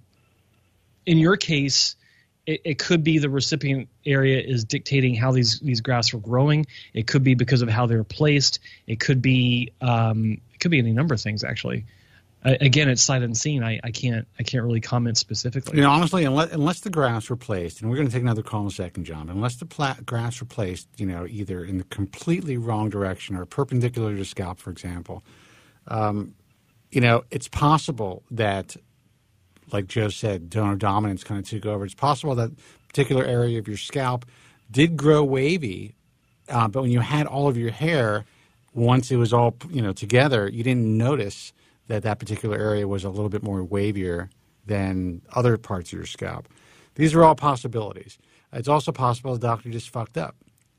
Speaker 11: in your case, it, it could be the recipient area is dictating how these, these grafts are growing. It could be because of how they're placed. It could be um, it could be any number of things, actually. Uh, again, it's sight unseen. I, I can't I can't really comment specifically.
Speaker 10: You know, honestly, unless, unless the grafts were placed, and we're going to take another call in a second, John. But unless the pla- grafts were placed, you know, either in the completely wrong direction or perpendicular to the scalp, for example, um, you know, it's possible that, like Joe said, donor dominance kind of took over. It's possible that particular area of your scalp did grow wavy, uh, but when you had all of your hair, once it was all, you know, together, you didn't notice that that particular area was a little bit more wavier than other parts of your scalp. These are all possibilities. It's also possible the doctor just fucked up.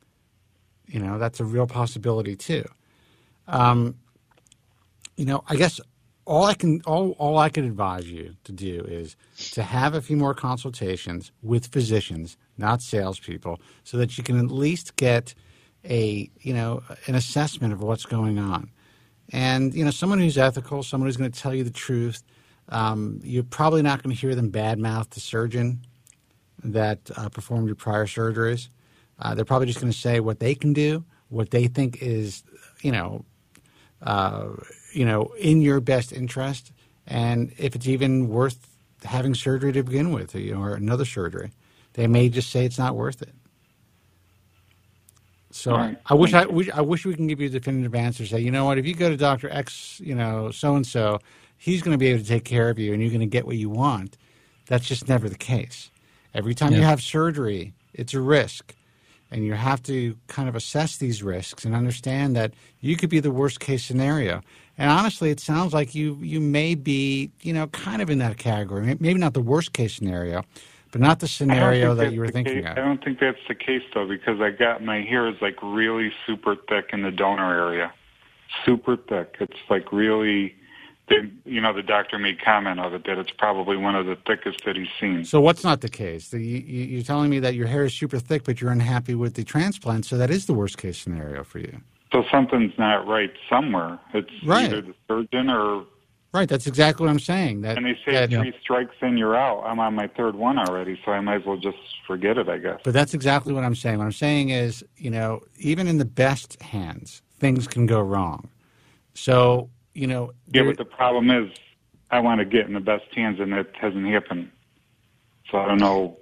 Speaker 10: You know, that's a real possibility too. Um, you know, I guess all I can all, all I can advise you to do is to have a few more consultations with physicians, not salespeople, so that you can at least get a, you know, an assessment of what's going on. And, you know, someone who's ethical, someone who's going to tell you the truth, um, you're probably not going to hear them badmouth the surgeon that uh, performed your prior surgeries. Uh, they're probably just going to say what they can do, what they think is, you know, uh, you know, in your best interest, and if it's even worth having surgery to begin with, you know, or another surgery. They may just say it's not worth it. So right. I wish I, wish I wish we can give you a definitive answer. Say, you know what, if you go to Doctor X, you know, so-and-so, he's going to be able to take care of you and you're going to get what you want. That's just never the case. Every time yeah. you have surgery, it's a risk. And you have to kind of assess these risks and understand that you could be the worst case scenario. And honestly, it sounds like you, you may be, you know, kind of in that category. Maybe not the worst case scenario, but not the scenario that you were thinking
Speaker 12: case.
Speaker 10: of.
Speaker 12: I don't think that's the case, though, because I got my hair is like really super thick in the donor area. Super thick. It's like really, they, you know, the doctor made comment of it that it's probably one of the thickest that he's seen.
Speaker 10: So what's not the case? The, you, you're telling me that your hair is super thick, but you're unhappy with the transplant, so that is the worst case scenario for you.
Speaker 12: So Well, something's not right somewhere. It's
Speaker 10: right.
Speaker 12: either the surgeon or...
Speaker 10: Right, that's exactly what I'm saying. That,
Speaker 12: and they say
Speaker 10: that,
Speaker 12: three strikes and you're out. I'm on my third one already, so I might as well just forget it, I guess.
Speaker 10: But that's exactly what I'm saying. What I'm saying is, you know, even in the best hands, things can go wrong. So, you know...
Speaker 12: Yeah, but the problem is I want to get in the best hands, and it hasn't happened. So I don't know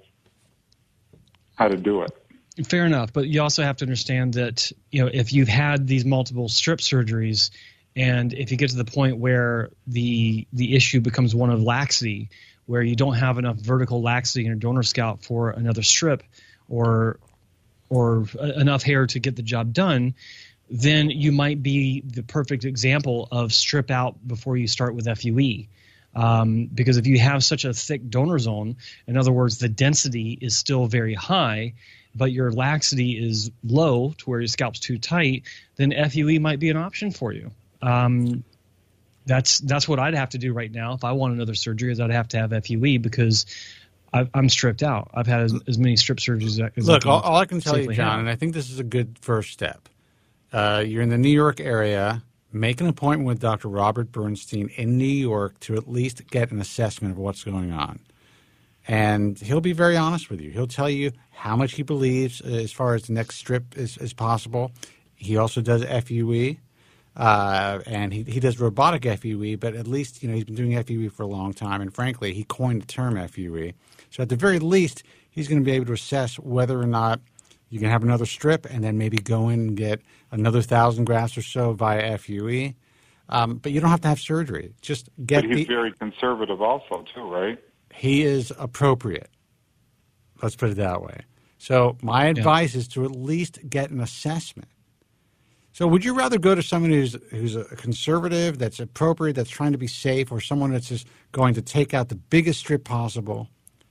Speaker 12: how to do it.
Speaker 11: Fair enough, but you also have to understand that, you know, if you've had these multiple strip surgeries, and if you get to the point where the the issue becomes one of laxity, where you don't have enough vertical laxity in your donor scalp for another strip, or or enough hair to get the job done, then you might be the perfect example of strip out before you start with F U E. Um, because if you have such a thick donor zone, in other words, the density is still very high, but your laxity is low to where your scalp's too tight, then F U E might be an option for you. Um, that's that's what I'd have to do right now if I want another surgery. Is I'd have to have F U E because I, I'm stripped out. I've had as, as many strip surgeries as
Speaker 10: Look,
Speaker 11: I
Speaker 10: all, all I can tell you, John,
Speaker 11: have.
Speaker 10: and I think this is a good first step. Uh, you're in the New York area. Make an appointment with Doctor Robert Bernstein in New York to at least get an assessment of what's going on. And he'll be very honest with you. He'll tell you how much he believes as far as the next strip is, is possible. He also does F U E. Uh, and he, he does robotic F U E, but at least, you know, he's been doing F U E for a long time, and frankly, he coined the term F U E. So at the very least, he's going to be able to assess whether or not you can have another strip and then maybe go in and get another thousand grafts or so via F U E. Um, but you don't have to have surgery. Just get
Speaker 12: But he's
Speaker 10: the,
Speaker 12: very conservative also, too, right?
Speaker 10: He is appropriate. Let's put it that way. So my advice yeah. is to at least get an assessment. So would you rather go to someone who's who's a conservative, that's appropriate, that's trying to be safe, or someone that's just going to take out the biggest strip possible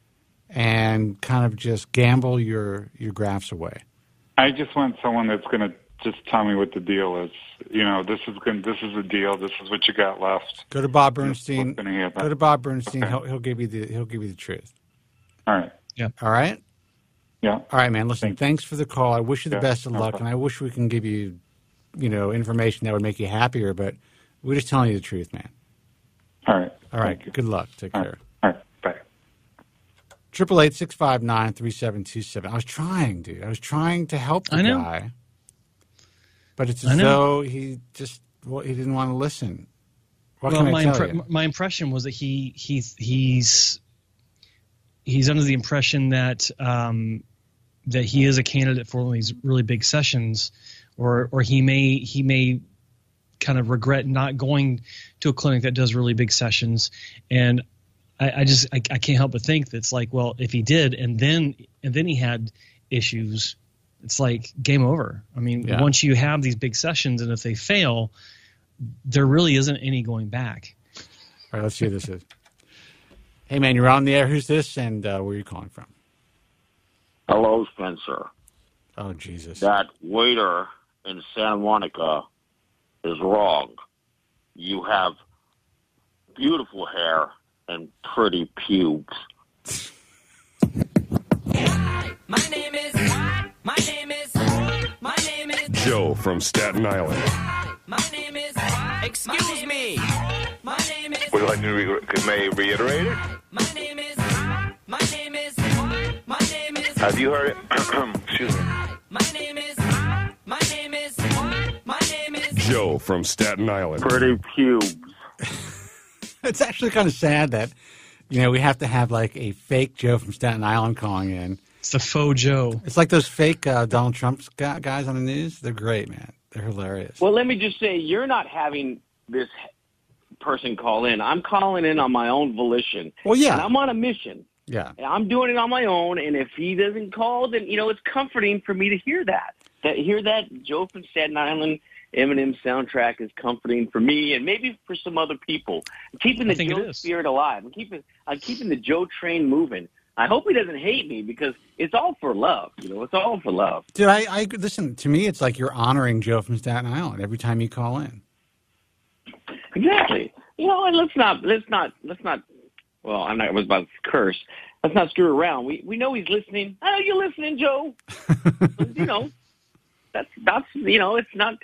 Speaker 10: and kind of just gamble your, your grafts away?
Speaker 12: I just want someone that's going to just tell me what the deal is. You know, this is going, this is the deal. This is what you got left.
Speaker 10: Go to Bob Bernstein. Go to Bob Bernstein.
Speaker 12: Okay.
Speaker 10: He'll, he'll give you the he'll give you the truth.
Speaker 12: All right.
Speaker 11: Yeah.
Speaker 10: All right.
Speaker 12: Yeah.
Speaker 10: All right, man. Listen, thanks, thanks for the call. I wish you the
Speaker 12: yeah,
Speaker 10: best of
Speaker 12: no
Speaker 10: luck,
Speaker 12: problem.
Speaker 10: and I wish we can give you, you know, information that would make you happier. But we're just telling you the truth, man.
Speaker 12: All right.
Speaker 10: All right. Good luck. Take
Speaker 12: All
Speaker 10: care.
Speaker 12: Right. All right. Bye.
Speaker 10: Triple eight six five nine three seven two seven. I was trying, dude. I was trying to help the
Speaker 11: I know.
Speaker 10: guy, but it's as though he just well, he didn't want to listen. What
Speaker 11: well,
Speaker 10: can I
Speaker 11: my
Speaker 10: tell
Speaker 11: impre-
Speaker 10: you?
Speaker 11: my impression was that he he's he's he's under the impression that um, that he is a candidate for one of these really big sessions, or or he may he may kind of regret not going to a clinic that does really big sessions. And I, I just I, I can't help but think that it's like, well, if he did and then and then he had issues, it's like game over. I mean,
Speaker 10: Yeah.
Speaker 11: once you have these big sessions and if they fail, there really isn't any going back.
Speaker 10: All right, let's see who this is. Hey, man, you're on the air. Who's this, and uh, where are you calling from?
Speaker 13: Hello, Spencer.
Speaker 10: Oh, Jesus.
Speaker 13: That waiter in Santa Monica is wrong. You have beautiful hair and pretty pubes.
Speaker 14: My name is, my name is, my name is
Speaker 15: Joe from Staten Island.
Speaker 14: My name is, excuse me. My name is,
Speaker 6: Would you like me to re- may I reiterate it?
Speaker 14: my name is, my name is, my name is,
Speaker 6: Have you heard it? Excuse me.
Speaker 14: my name is, my name is, my name is.
Speaker 15: Joe from Staten Island.
Speaker 13: Pretty pubes.
Speaker 10: It's actually kind of sad that, you know, we have to have like a fake Joe from Staten Island calling in.
Speaker 11: It's the faux Joe.
Speaker 10: It's like those fake uh, Donald Trump guys on the news. They're great, man. They're hilarious.
Speaker 16: Well, let me just say, you're not having this person call in. I'm calling in on my own volition.
Speaker 10: Well, yeah.
Speaker 16: And I'm on a mission.
Speaker 10: Yeah.
Speaker 16: And I'm doing it on my own, and if he doesn't call, then, you know, it's comforting for me to hear that. That hear that Joe from Staten Island Eminem soundtrack is comforting for me and maybe for some other people. I'm keeping the Joe spirit alive. I'm keeping, I'm keeping the Joe train moving. I hope he doesn't hate me because it's all for love. You know, it's all for love.
Speaker 10: Dude, I, I listen, to me, it's like you're honoring Joe from Staten Island every time you call in.
Speaker 16: Exactly. You know, and let's not, let's not, let's not, well, I'm not, I was about to curse. Let's not screw around. We we know he's listening. I know you're listening, Joe. You know, that's, that's, you know, it's not,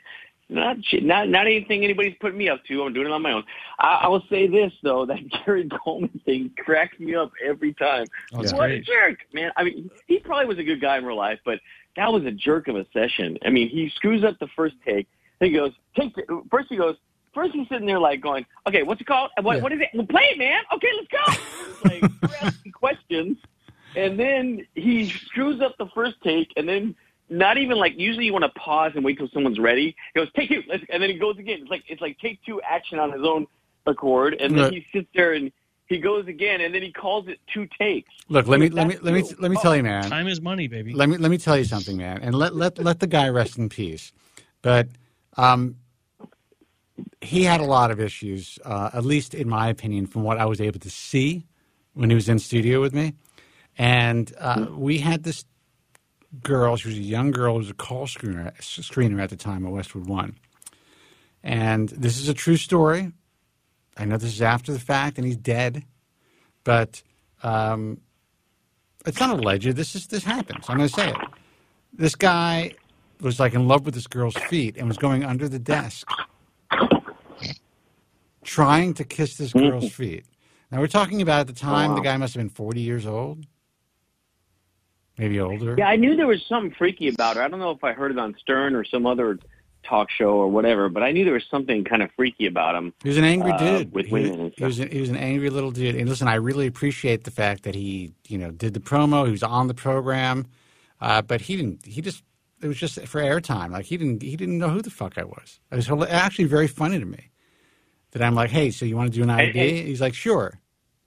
Speaker 16: Not not not anything anybody's putting me up to. I'm doing it on my own. I, I will say this though, that Gary Coleman thing cracks me up every time.
Speaker 11: Oh, that's
Speaker 16: what
Speaker 11: great.
Speaker 16: a jerk, man! I mean, he probably was a good guy in real life, but that was a jerk of a session. I mean, he screws up the first take. Then he goes, take the, first he goes. First he's sitting there like going, okay, what's it called? What
Speaker 10: Yeah.
Speaker 16: what is it? Well, play it, man. Okay, let's go. It's like we're asking questions, and then he screws up the first take, and then. Not even like usually you want to pause and wait till someone's ready. He goes take two, let's, and then he goes again. It's like it's like take two action on his own accord, and then
Speaker 10: Right.
Speaker 16: he sits there and he goes again, and then he calls it two takes.
Speaker 10: Look, let me
Speaker 16: Like,
Speaker 10: let me
Speaker 16: that's
Speaker 10: let me
Speaker 16: true.
Speaker 10: let me tell you, man.
Speaker 11: Time is money, baby.
Speaker 10: Let me let me tell you something, man, and let let let the guy rest in peace. But um, he had a lot of issues, uh, at least in my opinion, from what I was able to see when he was in studio with me. And uh, we had this girl. She was a young girl who was a call screener, screener at the time at Westwood One. And this is a true story. I know this is after the fact, and he's dead. But um, it's not alleged. This is this happens. I'm going to say it. This guy was like in love with this girl's feet and was going under the desk, trying to kiss this girl's feet. Now we're talking about at the time
Speaker 16: Oh, wow.
Speaker 10: the guy must have been forty years old, maybe older.
Speaker 16: Yeah, I knew there was something freaky about her. I don't know if I heard it on Stern or some other talk show or whatever, but I knew there was something kind of freaky about him.
Speaker 10: He was an angry
Speaker 16: uh,
Speaker 10: dude.
Speaker 16: with
Speaker 10: He
Speaker 16: women
Speaker 10: was,
Speaker 16: and
Speaker 10: he
Speaker 16: stuff.
Speaker 10: was, a, he was an angry little dude. And listen, I really appreciate the fact that he, you know, did the promo. He was on the program, uh, but he didn't. He just it was just for airtime. Like he didn't. He didn't know who the fuck I was. It was hila- actually very funny to me that I'm like, hey, so you want to do an I D?
Speaker 16: And- and-
Speaker 10: He's like, sure.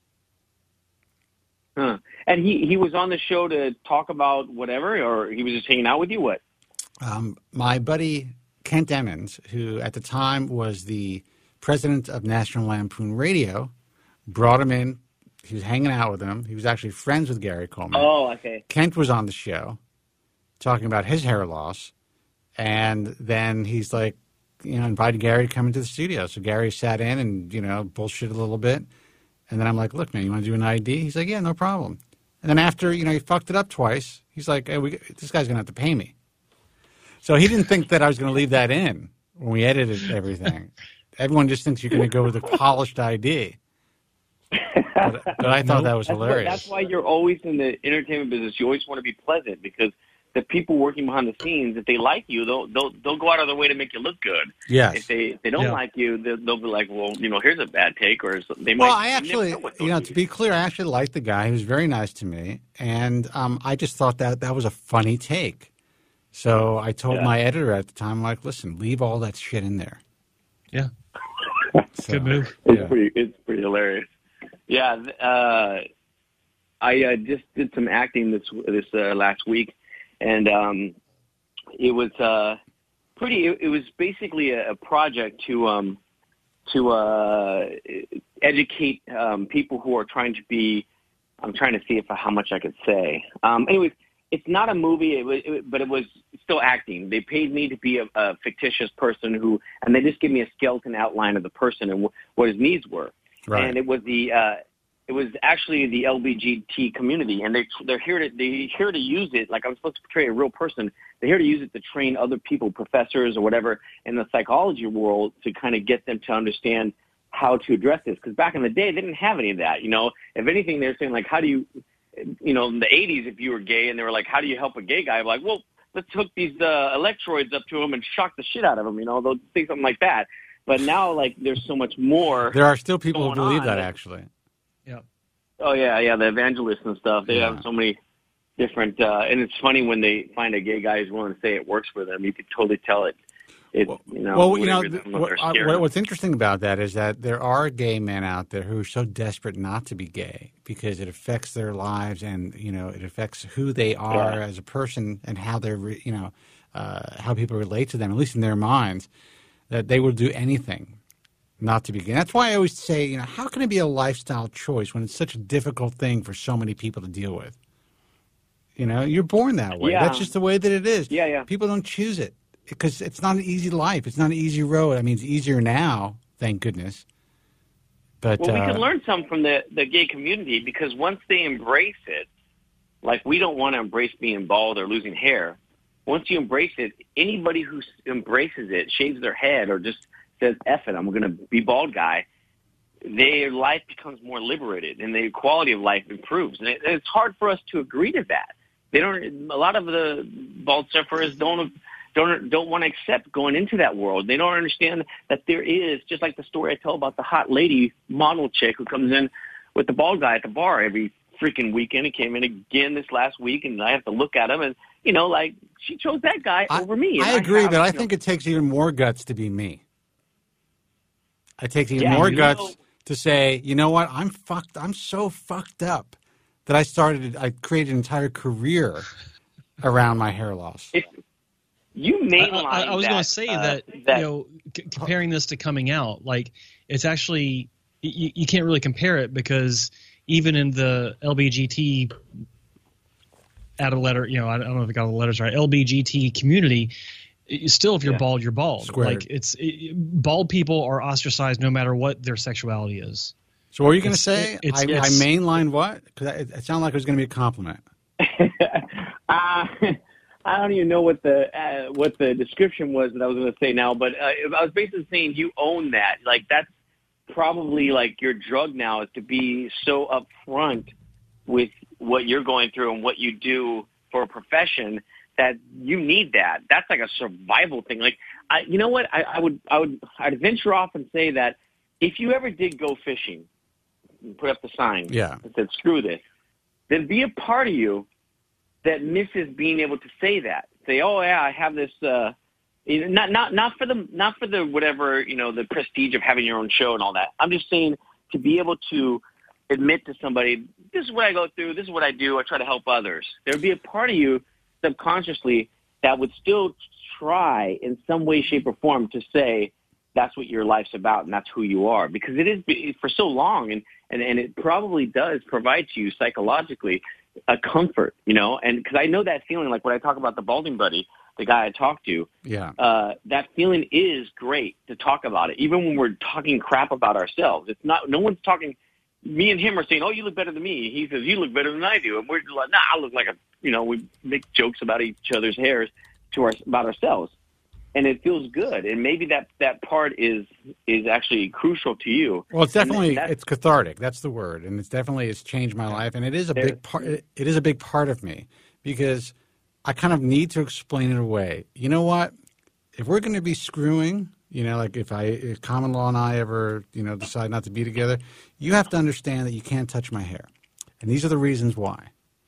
Speaker 16: Huh. And he, he was on the show to talk about whatever, or he was just hanging out with you? What?
Speaker 10: Um, my buddy Kent Emmons, who at the time was the president of National Lampoon Radio, brought him in. He was hanging out with him. He was actually friends with Gary Coleman.
Speaker 16: Oh, okay.
Speaker 10: Kent was on the show talking about his hair loss. And then he's like, you know, invited Gary to come into the studio. So Gary sat in and, you know, bullshit a little bit. And then I'm like, look, man, you want to do an I D? He's like, yeah, no problem. And then after, you know, he fucked it up twice. He's like, hey, we, this guy's going to have to pay me. So he didn't think that I was going to leave that in when we edited everything. Everyone just thinks you're going to go with a polished I D. But, but I thought that was
Speaker 16: That's why,
Speaker 10: hilarious.
Speaker 16: that's why you're always in the entertainment business. You always want to be pleasant because the people working behind the scenes, if they like you, they'll they'll they'll go out of their way to make you look good.
Speaker 10: Yes.
Speaker 16: If they if they don't
Speaker 10: Yeah.
Speaker 16: like you, they'll, they'll be like, well, you know, here's a bad take, or something. They might.
Speaker 10: Well, I
Speaker 16: you never
Speaker 10: actually,
Speaker 16: know what
Speaker 10: you know, to be clear, I actually liked the guy. He was very nice to me. And um, I just thought that that was a funny take. So I told
Speaker 16: Yeah.
Speaker 10: my editor at the time, I'm like, listen, leave all that shit in there.
Speaker 11: Yeah.
Speaker 10: So,
Speaker 11: Good move.
Speaker 16: It's
Speaker 10: Yeah.
Speaker 16: pretty. It's pretty hilarious. Yeah, th- uh, I uh, just did some acting this this uh, last week, and um, it was uh, pretty. It, it was basically a, a project to um, to uh, educate um, people who are trying to be. I'm trying to see if how much I could say. Um, anyways, it's not a movie, it was, it, but it was still acting. They paid me to be a, a fictitious person who, and they just gave me a skeleton outline of the person and w- what his needs were.
Speaker 10: Right.
Speaker 16: And it was the uh, it was actually the L G B T community, and they they're here to they here to use it. Like I'm supposed to portray a real person. They're here to use it to train other people, professors or whatever, in the psychology world to kind of get them to understand how to address this. Because back in the day, they didn't have any of that. You know, if anything, they're saying like, how do you, you know, in the eighties, if you were gay, and they were like, how do you help a gay guy? I'm like, well, let's hook these uh, electrodes up to him and shock the shit out of him. You know, they'll say something like that. But now, like, there's so much more.
Speaker 10: There are still people who
Speaker 16: going
Speaker 10: believe
Speaker 16: on.
Speaker 10: that, actually.
Speaker 11: Yeah.
Speaker 16: Oh yeah, yeah, the evangelists and stuff. They
Speaker 10: Yeah.
Speaker 16: have so many different, uh, and it's funny when they find a gay guy who's willing to say it works for them. You could totally tell it. It, you know,
Speaker 10: well, you know,
Speaker 16: whatever
Speaker 10: th-
Speaker 16: them,
Speaker 10: what,
Speaker 16: they're
Speaker 10: uh,
Speaker 16: scared
Speaker 10: what-
Speaker 16: of.
Speaker 10: what's interesting about that is that there are gay men out there who are so desperate not to be gay because it affects their lives and, you know, it affects who they are
Speaker 16: Yeah.
Speaker 10: as a person and how they're, re- you know, uh, how people relate to them, at least in their minds, that they will do anything not to be gay. That's why I always say, you know, how can it be a lifestyle choice when it's such a difficult thing for so many people to deal with? You know, you're born that way.
Speaker 16: Yeah.
Speaker 10: That's just the way that it is.
Speaker 16: Yeah, yeah.
Speaker 10: People don't choose it because it's not an easy life. It's not an easy road. I mean, it's easier now, thank goodness. But
Speaker 16: Well, we
Speaker 10: uh,
Speaker 16: can learn some from the, the gay community because once they embrace it, like we don't want to embrace being bald or losing hair, once you embrace it, anybody who embraces it, shaves their head, or just says, F it, I'm going to be bald guy, their life becomes more liberated and the quality of life improves. And it, it's hard for us to agree to that. They don't, a lot of the bald sufferers don't, don't, don't want to accept going into that world. They don't understand that there is, just like the story I tell about the hot lady model chick who comes in with the bald guy at the bar every freaking weekend. He came in again this last week, and I have to look at him, and, you know, like, she chose that guy
Speaker 10: I,
Speaker 16: over me.
Speaker 10: I agree,
Speaker 16: I have,
Speaker 10: but I
Speaker 16: know,
Speaker 10: think it takes even more guts to be me. It takes even
Speaker 16: yeah,
Speaker 10: more
Speaker 16: you
Speaker 10: guts
Speaker 16: know,
Speaker 10: to say, you know what, I'm fucked. I'm so fucked up that I started, I created an entire career around my hair loss.
Speaker 16: If you mainline
Speaker 11: I, I, I was going to
Speaker 16: that,
Speaker 11: say
Speaker 16: uh,
Speaker 11: that,
Speaker 16: that,
Speaker 11: you know, c- comparing this to coming out, like, it's actually, you, you can't really compare it because even in the L B G T add a letter, you know, I don't know if I got the letters right, L B G T community, still, if you're
Speaker 16: Yeah.
Speaker 11: bald, you're bald.
Speaker 10: Squared.
Speaker 11: Like it's it, bald people are ostracized no matter what their sexuality is.
Speaker 10: So what were you going to
Speaker 11: It's-
Speaker 10: say?
Speaker 11: it's-
Speaker 10: I,
Speaker 11: it's-
Speaker 10: I mainline what? Because it, it sounded like it was going to be a compliment.
Speaker 16: uh, I don't even know what the uh, what the description was that I was going to say now, but uh, I was basically saying you own that. Like, that's probably like your drug now, is to be so upfront with what you're going through and what you do for a profession that you need that. That's like a survival thing. Like, I, you know what? I, I would, I would, I'd venture off and say that if you ever did go fishing, and put up the sign
Speaker 10: Yeah.
Speaker 16: that said "screw this," then be a part of you that misses being able to say that. Say, "Oh yeah, I have this." Uh, you know, not not not for the not for the whatever, you know, the prestige of having your own show and all that. I'm just saying to be able to admit to somebody, "This is what I go through. This is what I do. I try to help others." There would be a part of you subconsciously that would still try in some way, shape, or form to say that's what your life's about and that's who you are, because it is for so long, and and, and it probably does provide to you psychologically a comfort, you know. And because I know that feeling, like when I talk about the balding buddy, the guy I talked to,
Speaker 10: Yeah.
Speaker 16: uh, that feeling is great to talk about it, even when we're talking crap about ourselves. It's not, no one's talking, me and him are saying, "Oh, you look better than me." He says, "You look better than I do." And we're like, "Nah, I look like a," you know, we make jokes about each other's hairs to our, about ourselves. And it feels good. And maybe that, that part is, is actually crucial to you.
Speaker 10: Well, it's definitely,
Speaker 16: that's,
Speaker 10: it's cathartic. That's the word. And it's definitely, it's changed my life. And it is a
Speaker 16: There-
Speaker 10: big part, it is a big part of me because I kind of need to explain it away. You know what? If we're going to be screwing, you know, like if I, if common law and I ever, you know, decide not to be together, you have to understand that you can't touch my hair. And these are the reasons why.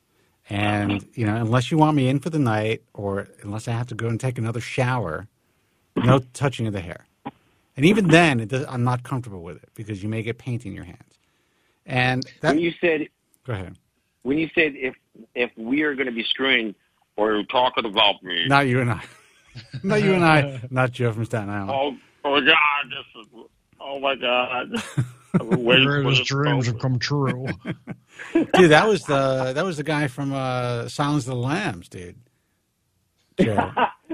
Speaker 10: And, you know, unless you want me in for the night or unless I have to go and take another shower, no touching of the hair. And even then, it does, I'm not comfortable with it because you may get paint in your hands. And that,
Speaker 16: when you said,
Speaker 10: go ahead.
Speaker 16: when you said if, if we are going to be screwing or talking about me.
Speaker 10: Not you and I. Not you and I. Not Joe from Staten Island.
Speaker 13: Oh, oh my God! This is, oh my God!
Speaker 11: His dreams have come true.
Speaker 10: Dude, that was the that was the guy from uh, Silence of the Lambs, dude. Joe.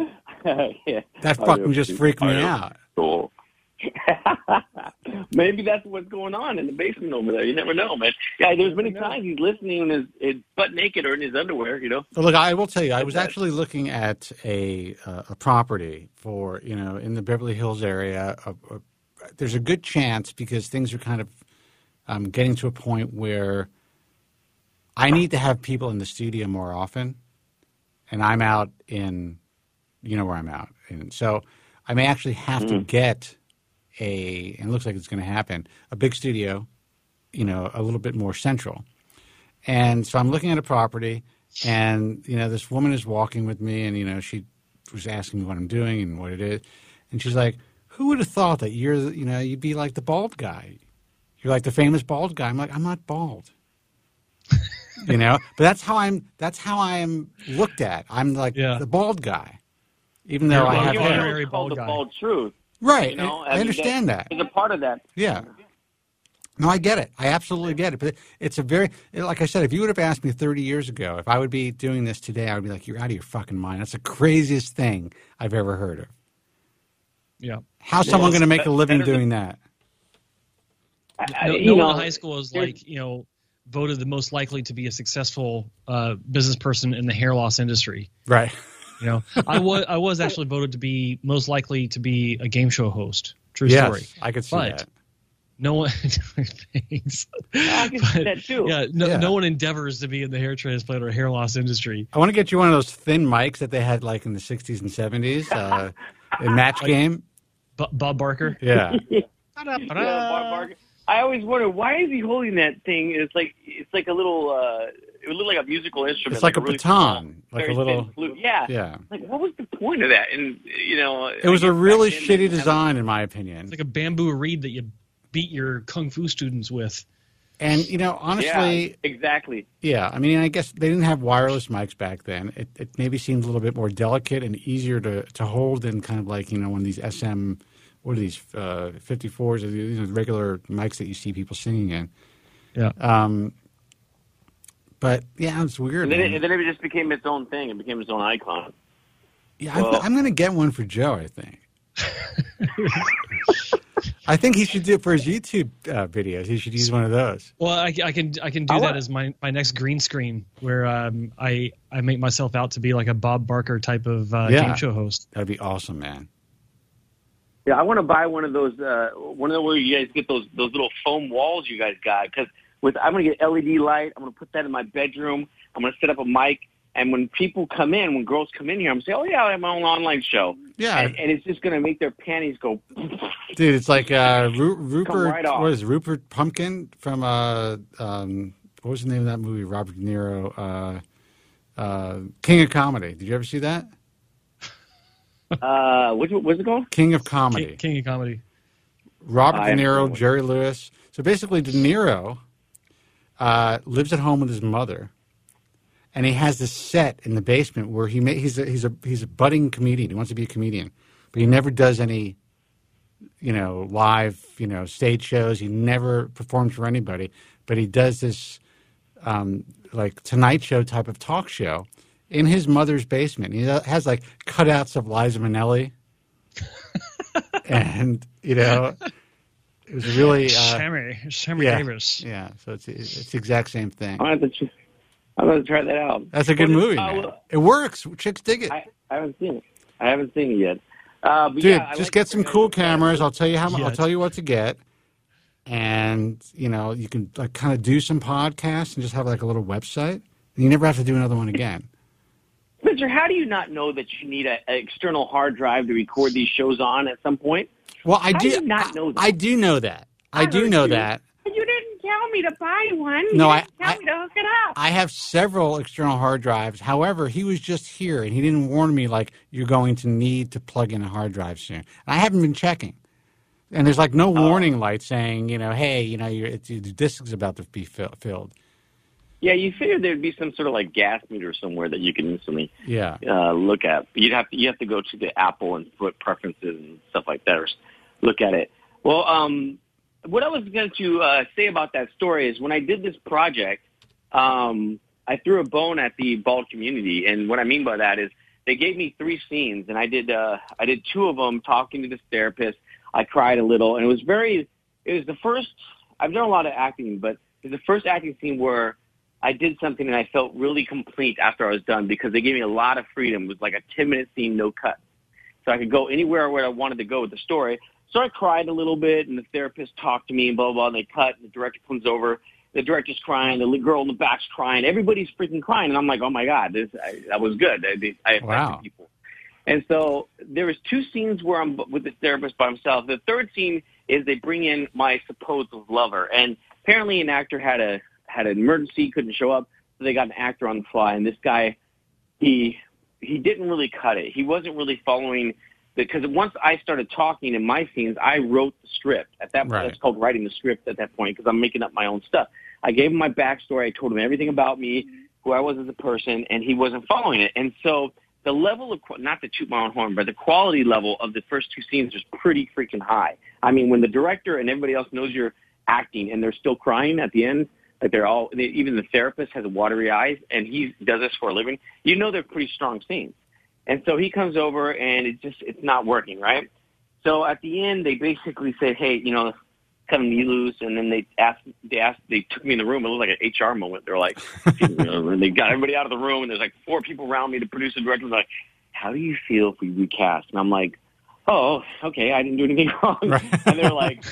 Speaker 16: Yeah.
Speaker 10: That
Speaker 16: I
Speaker 10: fucking
Speaker 16: know.
Speaker 10: just freaked me
Speaker 16: I know.
Speaker 10: out.
Speaker 16: Cool. Maybe that's what's going on in the basement over there. You never know, man. Yeah, there's many times he's listening in his, his butt naked or in his underwear, you know.
Speaker 10: But look, I will tell you, I was actually looking at a uh, a property for, you know, in the Beverly Hills area. Uh, uh, there's a good chance because things are kind of um, getting to a point where I need to have people in the studio more often, and I'm out in, you know where I'm out. And so I may actually have mm. to get a, and it looks like it's going to happen, a big studio, you know, a little bit more central. And so I'm looking at a property, and, you know, this woman is walking with me, and, you know, she was asking me what I'm doing and what it is. And she's like, who would have thought that you're, you know, you'd be like the bald guy? You're like the famous bald guy. I'm like, I'm not bald. You know? But that's how I'm, that's how I'm looked at. I'm like yeah. the bald guy. Even though
Speaker 16: well,
Speaker 10: I have
Speaker 16: you're
Speaker 10: hair.
Speaker 16: It's called the bald truth.
Speaker 10: Right.
Speaker 16: You know?
Speaker 10: I, I understand that.
Speaker 16: It's a part of that.
Speaker 10: Yeah. No, I get it. I absolutely get it. But it's a very, like I said, if you would have asked me thirty years ago, if I would be doing this today, I would be like, you're out of your fucking mind. That's the craziest thing I've ever heard of.
Speaker 11: Yeah.
Speaker 10: How's
Speaker 11: well,
Speaker 10: someone going to make a living doing that?
Speaker 11: I, no, no one in high school is like, you know, voted the most likely to be a successful uh, business person in the hair loss industry.
Speaker 10: Right.
Speaker 11: You know, I was I was actually voted to be most likely to be a game show host. True
Speaker 10: yes,
Speaker 11: story.
Speaker 10: I could see
Speaker 11: but
Speaker 10: that.
Speaker 11: No one. Thanks.
Speaker 16: I can see that too.
Speaker 11: Yeah no,
Speaker 10: Yeah.
Speaker 11: no one endeavors to be in the hair transplant or hair loss industry.
Speaker 10: I want to get you one of those thin mics that they had like in the sixties and seventies, uh, in Match Game.
Speaker 11: B- Bob Barker.
Speaker 10: Yeah.
Speaker 16: Yeah, Bob Barker. I always wonder, why is he holding that thing? It's like it's like a little. Uh, it would look like a musical instrument.
Speaker 10: It's like, a
Speaker 16: really
Speaker 10: baton,
Speaker 16: small,
Speaker 10: like a
Speaker 16: very
Speaker 10: little.
Speaker 16: thin flute. Yeah.
Speaker 10: Yeah.
Speaker 16: Like, what was the point of that? And you know,
Speaker 10: It was
Speaker 16: I
Speaker 10: a
Speaker 16: guess
Speaker 10: really
Speaker 16: back then
Speaker 10: shitty
Speaker 16: they didn't have-
Speaker 10: design, in my opinion.
Speaker 11: It's like a bamboo reed that you beat your kung fu students with.
Speaker 10: And you know, honestly,
Speaker 16: Yeah, exactly.
Speaker 10: yeah. I mean, I guess they didn't have wireless mics back then. It, it maybe seemed a little bit more delicate and easier to, to hold than kind of like, you know, one of these S M, what are these, uh, fifty-fours, or these are regular mics that you see people singing in.
Speaker 11: Yeah.
Speaker 10: Um, but yeah, it's weird.
Speaker 16: And then,
Speaker 10: man.
Speaker 16: it, and then it just became its own thing. It became its own icon.
Speaker 10: Yeah,
Speaker 16: Well-
Speaker 10: I'm, I'm going to get one for Joe, I think. I think he should do it for his YouTube uh, videos. He should use one of those.
Speaker 11: Well, I, I can I can do
Speaker 16: I
Speaker 11: that
Speaker 16: want-
Speaker 11: as my, my next green screen where um, I I make myself out to be like a Bob Barker type of uh,
Speaker 10: Yeah.
Speaker 11: game show host.
Speaker 10: That'd be awesome, man.
Speaker 16: Yeah, I want to buy one of those. Uh, one of the where you guys get those those little foam walls you guys got. Because with I'm going to get L E D light. I'm going to put that in my bedroom. I'm going to set up a mic. And when people come in, when girls come in here, I'm going to say, "Oh yeah, I have my own online show."
Speaker 10: Yeah.
Speaker 16: and, and it's just going to make their panties go.
Speaker 10: Dude, it's like uh, Ru- Rupert.
Speaker 16: right off.
Speaker 10: What is it, Rupert Pumpkin from uh, um, what was the name of that movie? Robert De Niro, uh, uh, King of Comedy. Did you ever see that?
Speaker 16: Uh, what's what's it called?
Speaker 10: King of Comedy.
Speaker 11: King, King of Comedy.
Speaker 10: Robert
Speaker 16: I
Speaker 10: De Niro,
Speaker 16: haven't seen
Speaker 10: Jerry Lewis. So basically, De Niro uh, lives at home with his mother, and he has this set in the basement where he ma- he's a, he's a he's a budding comedian. He wants to be a comedian, but he never does any, you know, live, you know, stage shows. He never performs for anybody, but he does this um, like Tonight Show type of talk show in his mother's basement. He has like cutouts of Liza Minnelli, and you know, it was really uh,
Speaker 11: Sammy, Sammy
Speaker 10: yeah,
Speaker 11: Davis.
Speaker 10: Yeah, so it's it's the exact same thing.
Speaker 16: I'm going to tr- I'm going to try that out.
Speaker 10: That's a good
Speaker 16: Well,
Speaker 10: movie,
Speaker 16: uh,
Speaker 10: man.
Speaker 16: well,
Speaker 10: It works. Chicks dig it.
Speaker 16: I, I haven't seen it. I haven't seen it yet. Uh, but
Speaker 10: Dude,
Speaker 16: yeah, I
Speaker 10: just
Speaker 16: like
Speaker 10: get
Speaker 16: the-
Speaker 10: some cool cameras. I'll tell you how. mu- I'll
Speaker 11: Yet.
Speaker 10: tell you what to get, and you know you can like kind of do some podcasts and just have like a little website. And you never have to do another one again.
Speaker 16: Spencer, how do you not know that you need an external hard drive to record these shows on at some point?
Speaker 10: Well, I
Speaker 16: How
Speaker 10: do.
Speaker 16: do you not know that?
Speaker 10: I do know that. I,
Speaker 16: I
Speaker 10: do
Speaker 16: heard
Speaker 10: know
Speaker 16: you.
Speaker 10: that.
Speaker 7: You didn't tell me to buy one.
Speaker 10: No,
Speaker 7: you
Speaker 10: I-
Speaker 7: didn't tell
Speaker 10: I-
Speaker 7: me to hook it up.
Speaker 10: I have several external hard drives. However, he was just here and he didn't warn me like you're going to need to plug in a hard drive soon. And I haven't been checking. And there's like no warning light saying, you know, hey, you know, your it's, the disk is about to be fill, filled.
Speaker 16: Yeah, you figured there'd be some sort of like gas meter somewhere that you can instantly
Speaker 10: Yeah.
Speaker 16: uh, look at. But you'd have to you have to go to the Apple and put preferences and stuff like that, or s- look at it. Well, um, what I was going to uh, say about that story is when I did this project, um, I threw a bone at the bald community, and what I mean by that is they gave me three scenes, and I did uh, I did two of them talking to this therapist. I cried a little, and it was very. It was the first. I've done a lot of acting, but it was the first acting scene where I did something and I felt really complete after I was done because they gave me a lot of freedom. It was like a ten-minute scene, no cut. So I could go anywhere where I wanted to go with the story. So I cried a little bit, and the therapist talked to me, and blah, blah, blah, and they cut, and the director comes over. The director's crying. The girl in the back's crying. Everybody's freaking crying, and I'm like, oh, my God, this I, that was good. I, I affected
Speaker 10: Wow.
Speaker 16: people. And so there was two scenes where I'm with the therapist by himself. The third scene is they bring in my supposed lover, and apparently an actor had a had an emergency, couldn't show up, so they got an actor on the fly. And this guy, he he didn't really cut it. He wasn't really following because once I started talking in my scenes, I wrote the script. At that point,
Speaker 10: Right.
Speaker 16: that's called writing the script at that point because I'm making up my own stuff. I gave him my backstory. I told him everything about me, who I was as a person, and he wasn't following it. And so the level of, not to toot my own horn, but the quality level of the first two scenes was pretty freaking high. I mean, when the director and everybody else knows you're acting and they're still crying at the end, like they're all, they, even the therapist has watery eyes, and he does this for a living, you know they're pretty strong scenes. And so he comes over, and it just, it's not working, right? So at the end, they basically say, hey, you know, cut me loose, and then they asked, they asked, they took me in the room. It was like an H R moment. They're like, you know, and they got everybody out of the room, and there's like four people around me. The producer, director was like, how do you feel if we recast? And I'm like, oh, okay, I didn't do anything wrong. Right. And they're like,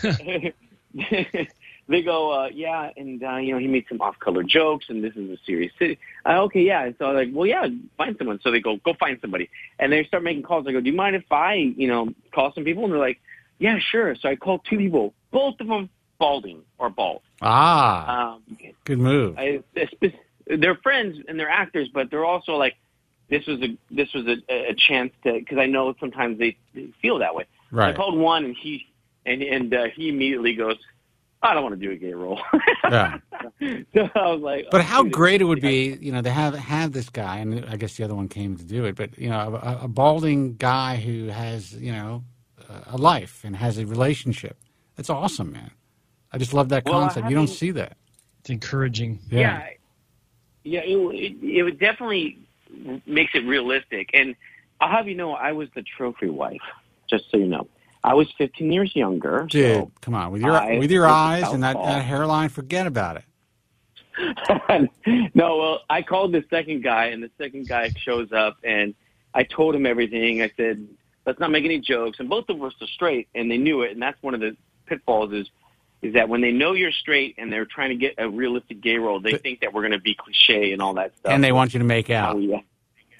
Speaker 16: they go, uh, yeah, and, uh, you know, he made some off-color jokes, and this is a serious city. Uh, okay, yeah. And so I'm like, well, yeah, find someone. So they go, go find somebody. And they start making calls. I go, do you mind if I, you know, call some people? And they're like, yeah, sure. So I called two people, both of them balding or bald.
Speaker 10: Ah, um, good move.
Speaker 16: I, they're friends and they're actors, but they're also like, this was a this was a, a chance to, because I know sometimes they, they feel that way.
Speaker 10: Right.
Speaker 16: So I called one, and he and and uh, he immediately goes, I don't want to do a gay role.
Speaker 10: Yeah.
Speaker 16: So I was like,
Speaker 10: but
Speaker 16: oh,
Speaker 10: how
Speaker 16: dude,
Speaker 10: great it would be, you know, to have have this guy, and I guess the other one came to do it, but you know, a, a balding guy who has, you know, a life and has a relationship. That's awesome, man. I just love that
Speaker 16: well,
Speaker 10: concept.
Speaker 16: having,
Speaker 10: you don't see that.
Speaker 11: It's encouraging.
Speaker 16: Yeah, yeah. yeah it, it, it would definitely makes it realistic. And I'll have you know, I was the trophy wife. Just so you know, I was fifteen years younger.
Speaker 10: Dude,
Speaker 16: so
Speaker 10: come on, with your
Speaker 16: I
Speaker 10: with your eyes and that,
Speaker 16: fall.
Speaker 10: that hairline, forget about
Speaker 16: it. No, well, I called the second guy, and the second guy shows up, and I told him everything. I said, let's not make any jokes. And both of us are straight, and they knew it. And that's one of the pitfalls is is that when they know you're straight and they're trying to get a realistic gay role, they but, think that we're going to be cliche and all that stuff.
Speaker 10: And they want you to make out.
Speaker 16: Oh, yeah.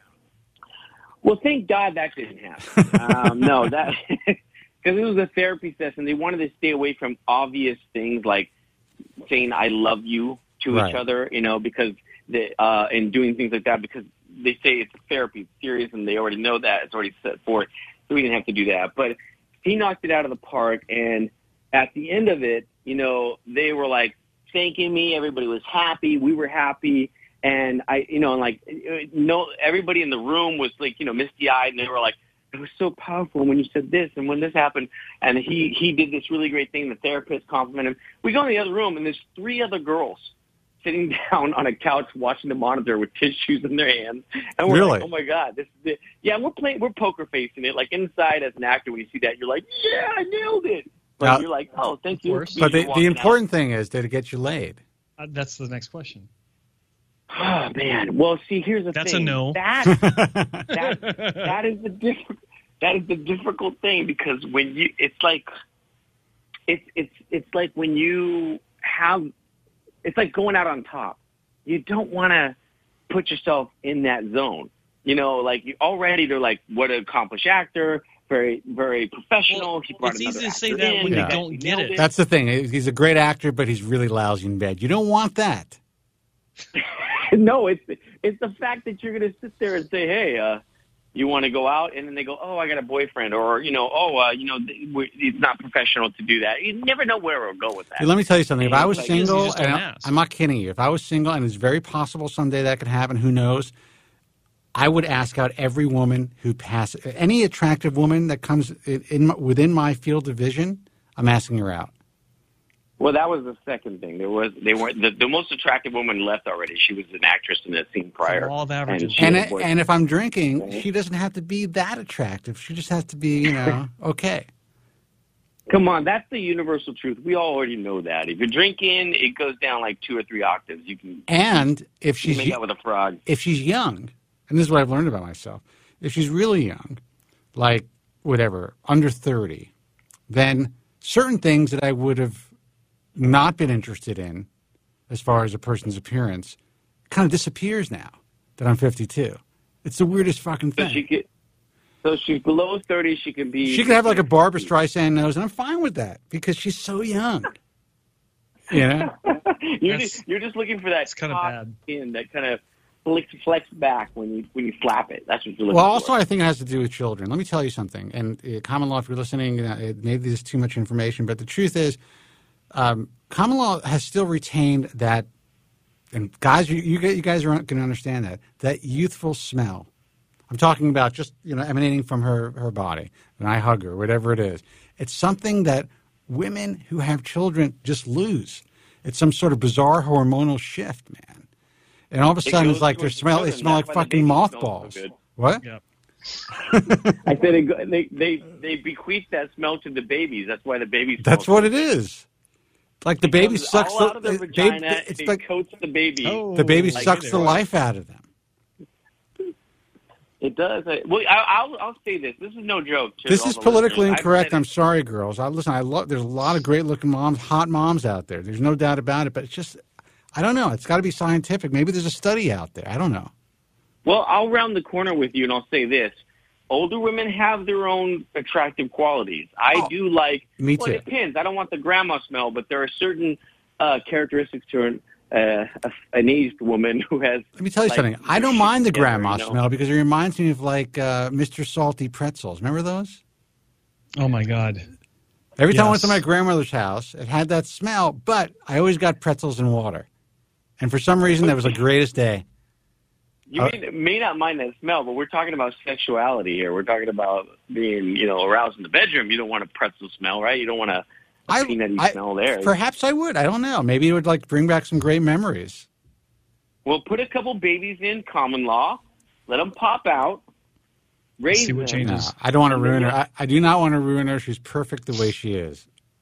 Speaker 16: Well, thank God that didn't happen. um, no, that because it was a therapy session. They wanted to stay away from obvious things like saying "I love you" to
Speaker 10: right.
Speaker 16: each other, you know, because they, uh, and doing things like that because they say it's therapy, it's serious, and they already know that it's already set forth. So we didn't have to do that. But he knocked it out of the park, and at the end of it, you know, they were like thanking me. Everybody was happy. We were happy. And I, you know, and like, no, everybody in the room was like, you know, misty eyed, and they were like, it was so powerful when you said this and when this happened. And he, he did this really great thing. The therapist complimented him. We go in the other room, and there's three other girls sitting down on a couch watching the monitor with tissues in their hands. And we're
Speaker 10: really?
Speaker 16: like, oh my God, this is it. Yeah, we're playing, we're poker facing it. Like inside as an actor, when you see that, you're like, yeah, I nailed it. But now, you're like, oh, thank you.
Speaker 10: But the, the important out. thing is, did it get you laid?
Speaker 11: Uh, that's the next question.
Speaker 16: Oh man! Well, see, here's the
Speaker 11: that's
Speaker 16: thing.
Speaker 11: That's a no.
Speaker 16: That, that that is the diff- That is the difficult thing because when you, it's like, it's it's it's like when you have, it's like going out on top. You don't want to put yourself in that zone. You know, like you already they're like, what an accomplished actor. Very, very professional.
Speaker 11: Well,
Speaker 16: he brought
Speaker 11: it's easy to say
Speaker 16: in.
Speaker 11: that when
Speaker 10: yeah.
Speaker 11: you don't get it.
Speaker 10: That's the thing. He's a great actor, but he's really lousy in bed. You don't want that.
Speaker 16: No, it's it's the fact that you're going to sit there and say, hey, uh, you want to go out? And then they go, oh, I got a boyfriend. Or, you know, oh, uh, you know, it's not professional to do that. You never know where it'll go with that.
Speaker 10: Hey, let me tell you something. If I was
Speaker 16: like,
Speaker 10: single, and I, I'm not kidding you, if I was single, and it's very possible someday that could happen, who knows, I would ask out every woman who passes, any attractive woman that comes in, in within my field of vision, I'm asking her out.
Speaker 16: Well, that was the second thing. There was they weren't the, the most attractive woman left already. She was an actress in that scene prior.
Speaker 11: All of averages.
Speaker 10: And and, and if I'm drinking, okay. she doesn't have to be that attractive. She just has to be, you know, okay.
Speaker 16: Come on, that's the universal truth. We all already know that. If you're drinking, it goes down like two or three octaves. You can
Speaker 10: and if she's
Speaker 16: make out with a frog.
Speaker 10: If she's young. And this is what I've learned about myself. If she's really young, like whatever, under thirty, then certain things that I would have not been interested in as far as a person's appearance kind of disappears now that I'm fifty-two. It's the weirdest fucking thing.
Speaker 16: So, she could, so she's below thirty, she can be...
Speaker 10: She could have like a Barbra Streisand nose, and I'm fine with that because she's so young. You know?
Speaker 16: you're, just, you're just looking for that
Speaker 11: it's kind of bad.
Speaker 16: Skin that kind of... Flex, flex back when you when you slap it. That's what you're looking
Speaker 10: well,
Speaker 16: for. Well,
Speaker 10: also I think it has to do with children. Let me tell you something. And uh, common law, if you're listening, uh, maybe there's too much information, but the truth is, um, common law has still retained that. And guys, you you, you guys are going to understand that that youthful smell. I'm talking about just you know emanating from her her body, and I hug her, whatever it is. It's something that women who have children just lose. It's some sort of bizarre hormonal shift, man. And all of a sudden, it it's like they smell. They smell like fucking mothballs. So what?
Speaker 11: Yep.
Speaker 16: I said it, they they they bequeath that smell to the babies. That's why the babies.
Speaker 10: That's what it is. Like the baby sucks
Speaker 16: all out of
Speaker 10: the,
Speaker 16: the vagina. They,
Speaker 10: it's
Speaker 16: it
Speaker 10: like
Speaker 16: coats the baby.
Speaker 10: Oh, the baby
Speaker 16: like
Speaker 10: sucks the life out of them.
Speaker 16: It does. I, well, I, I'll I'll say this. This is no joke. To
Speaker 10: This
Speaker 16: all
Speaker 10: is
Speaker 16: the
Speaker 10: politically
Speaker 16: listeners.
Speaker 10: incorrect.
Speaker 16: I've
Speaker 10: I'm sorry, girls. I listen. I love. There's a lot of great-looking moms, hot moms out there. There's no doubt about it. But it's just, I don't know. It's got to be scientific. Maybe there's a study out there. I don't know.
Speaker 16: Well, I'll round the corner with you, and I'll say this: older women have their own attractive qualities. I
Speaker 10: Oh,
Speaker 16: do like.
Speaker 10: me
Speaker 16: Well,
Speaker 10: too.
Speaker 16: it depends. I don't want the grandma smell, but there are certain uh, characteristics to an, uh, a, an aged woman who has.
Speaker 10: Let me tell you
Speaker 16: like,
Speaker 10: something. I don't mind the
Speaker 16: together,
Speaker 10: grandma
Speaker 16: you know?
Speaker 10: smell because it reminds me of like uh, Mister Salty pretzels. Remember those?
Speaker 11: Oh my God!
Speaker 10: Every time I went
Speaker 11: Yes.
Speaker 10: to my grandmother's house, it had that smell. But I always got pretzels and water, and for some reason, that was the greatest day.
Speaker 16: You
Speaker 10: Uh,
Speaker 16: may, may not mind that smell, but we're talking about sexuality here. We're talking about being, you know, aroused in the bedroom. You don't want a pretzel smell, right? You don't want a, a
Speaker 10: I-
Speaker 16: peanutty
Speaker 10: I-
Speaker 16: smell there.
Speaker 10: Perhaps I would. I don't know. Maybe it would like bring back some great memories.
Speaker 16: Well, put a couple babies in common law, let them pop out, raise
Speaker 11: See what
Speaker 16: them.
Speaker 11: changes.
Speaker 10: No, I don't want to
Speaker 16: And then
Speaker 10: ruin her.
Speaker 16: you'll-
Speaker 10: I, I do not want to ruin her. She's perfect the way she is.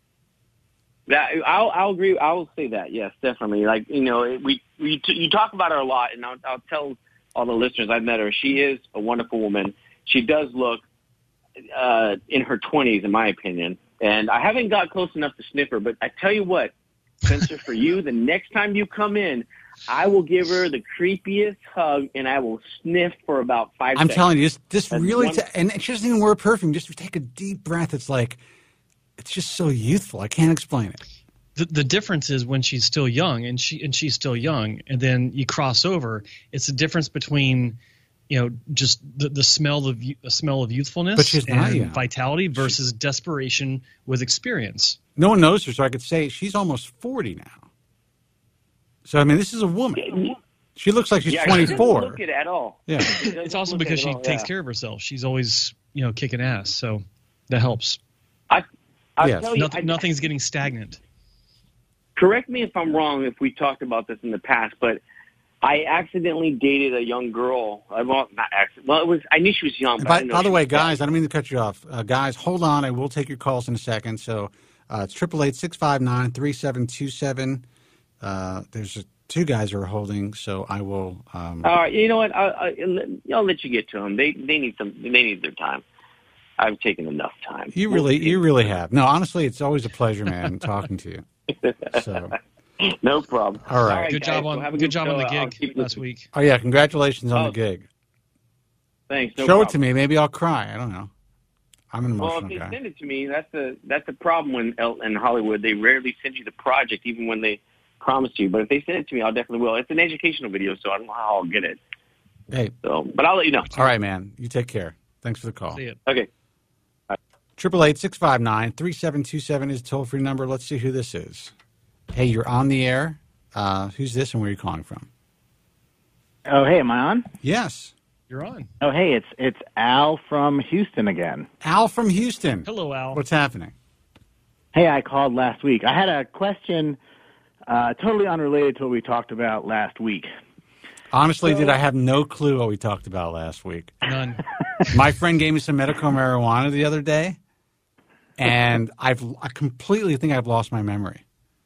Speaker 16: That I'll, I'll agree. I will say that. Yes, definitely. Like you know, we we t- you talk about her a lot, and I'll, I'll tell all the listeners I've met her. She is a wonderful woman. She does look uh, in her twenties, in my opinion. And I haven't got close enough to sniff her, but I tell you what, Spencer, for you, the next time you come in, I will give her the creepiest hug, and I will sniff for about five
Speaker 10: I'm
Speaker 16: seconds.
Speaker 10: telling you, this, this
Speaker 16: That's
Speaker 10: really,
Speaker 16: one-
Speaker 10: ta- and she doesn't even wear perfume. Just take a deep breath. It's like, it's just so youthful. I can't explain it.
Speaker 11: The, the difference is when she's still young, and she and she's still young, and then you cross over. It's the difference between, you know, just the, the smell of the smell of youthfulness
Speaker 10: But she's not
Speaker 11: and
Speaker 10: young.
Speaker 11: vitality versus desperation with experience.
Speaker 10: No one knows her, so I could say she's almost forty now. So, I mean, this is a woman. She looks like she's
Speaker 16: yeah, she doesn't
Speaker 10: twenty-four.
Speaker 16: look it at all.
Speaker 10: Yeah.
Speaker 16: She doesn't
Speaker 11: It's also
Speaker 16: look
Speaker 11: because
Speaker 16: it
Speaker 11: she
Speaker 16: at all,
Speaker 11: takes
Speaker 16: yeah.
Speaker 11: care of herself. She's always, you know, kicking ass, so that helps.
Speaker 16: I, I'll
Speaker 10: Yes.
Speaker 16: tell you,
Speaker 11: Nothing,
Speaker 16: I-
Speaker 11: nothing's getting stagnant.
Speaker 16: correct me if I'm wrong if we talked about this in the past, but I accidentally dated a young girl. I well, not accident. Well, it was. I knew she was young. But I
Speaker 10: By,
Speaker 16: didn't know
Speaker 10: by the
Speaker 16: she
Speaker 10: way,
Speaker 16: was
Speaker 10: guys, I don't mean to cut you off. Uh, guys, hold on. I will take your calls in a second. So uh, it's triple eight six five nine three seven two seven. Uh, there's a, two guys who are holding, so I will. Um,
Speaker 16: All right, you know what? I, I, I'll let you get to them. They they need some. They need their time. I've taken enough time.
Speaker 10: you really, you really have. No, honestly, it's always a pleasure, man, talking to you. So,
Speaker 16: No problem.
Speaker 10: all right.
Speaker 11: Good
Speaker 16: guys,
Speaker 11: job
Speaker 16: well,
Speaker 11: on
Speaker 16: have a
Speaker 11: good job on
Speaker 16: show.
Speaker 11: the
Speaker 16: I'll
Speaker 11: gig
Speaker 16: keep
Speaker 11: last
Speaker 16: listening.
Speaker 11: week.
Speaker 10: Oh yeah, congratulations on
Speaker 16: Oh.
Speaker 10: the gig.
Speaker 16: Thanks. No
Speaker 10: Show
Speaker 16: problem.
Speaker 10: it to me. Maybe I'll cry. I don't know. I'm an
Speaker 16: Well,
Speaker 10: emotional
Speaker 16: if they
Speaker 10: guy.
Speaker 16: send it to me, that's a that's a problem when El- in Hollywood they rarely send you the project, even when they promise you. But if they send it to me, I'll definitely will. It's an educational video, so I don't know how I'll get it.
Speaker 10: Hey,
Speaker 16: So, but I'll let you know.
Speaker 10: all right, man. You take care. Thanks for the call.
Speaker 11: See it.
Speaker 16: Okay.
Speaker 10: Triple eight six five nine three seven two seven is a toll free number. Let's see who this is. Hey, you're on the air. Uh, who's this, and where are you calling from?
Speaker 17: Oh, hey, am I on?
Speaker 10: Yes,
Speaker 11: You're on.
Speaker 17: Oh, hey, it's it's Al from Houston again.
Speaker 10: Al from Houston.
Speaker 11: Hello, Al.
Speaker 10: What's happening?
Speaker 17: Hey, I called last week. I had a question uh, totally unrelated to what we talked about last week.
Speaker 10: Honestly,
Speaker 17: So-
Speaker 10: did I have no clue what we talked about last week?
Speaker 11: None.
Speaker 10: My friend gave me some medical marijuana the other day, and I've I completely think I've lost my memory.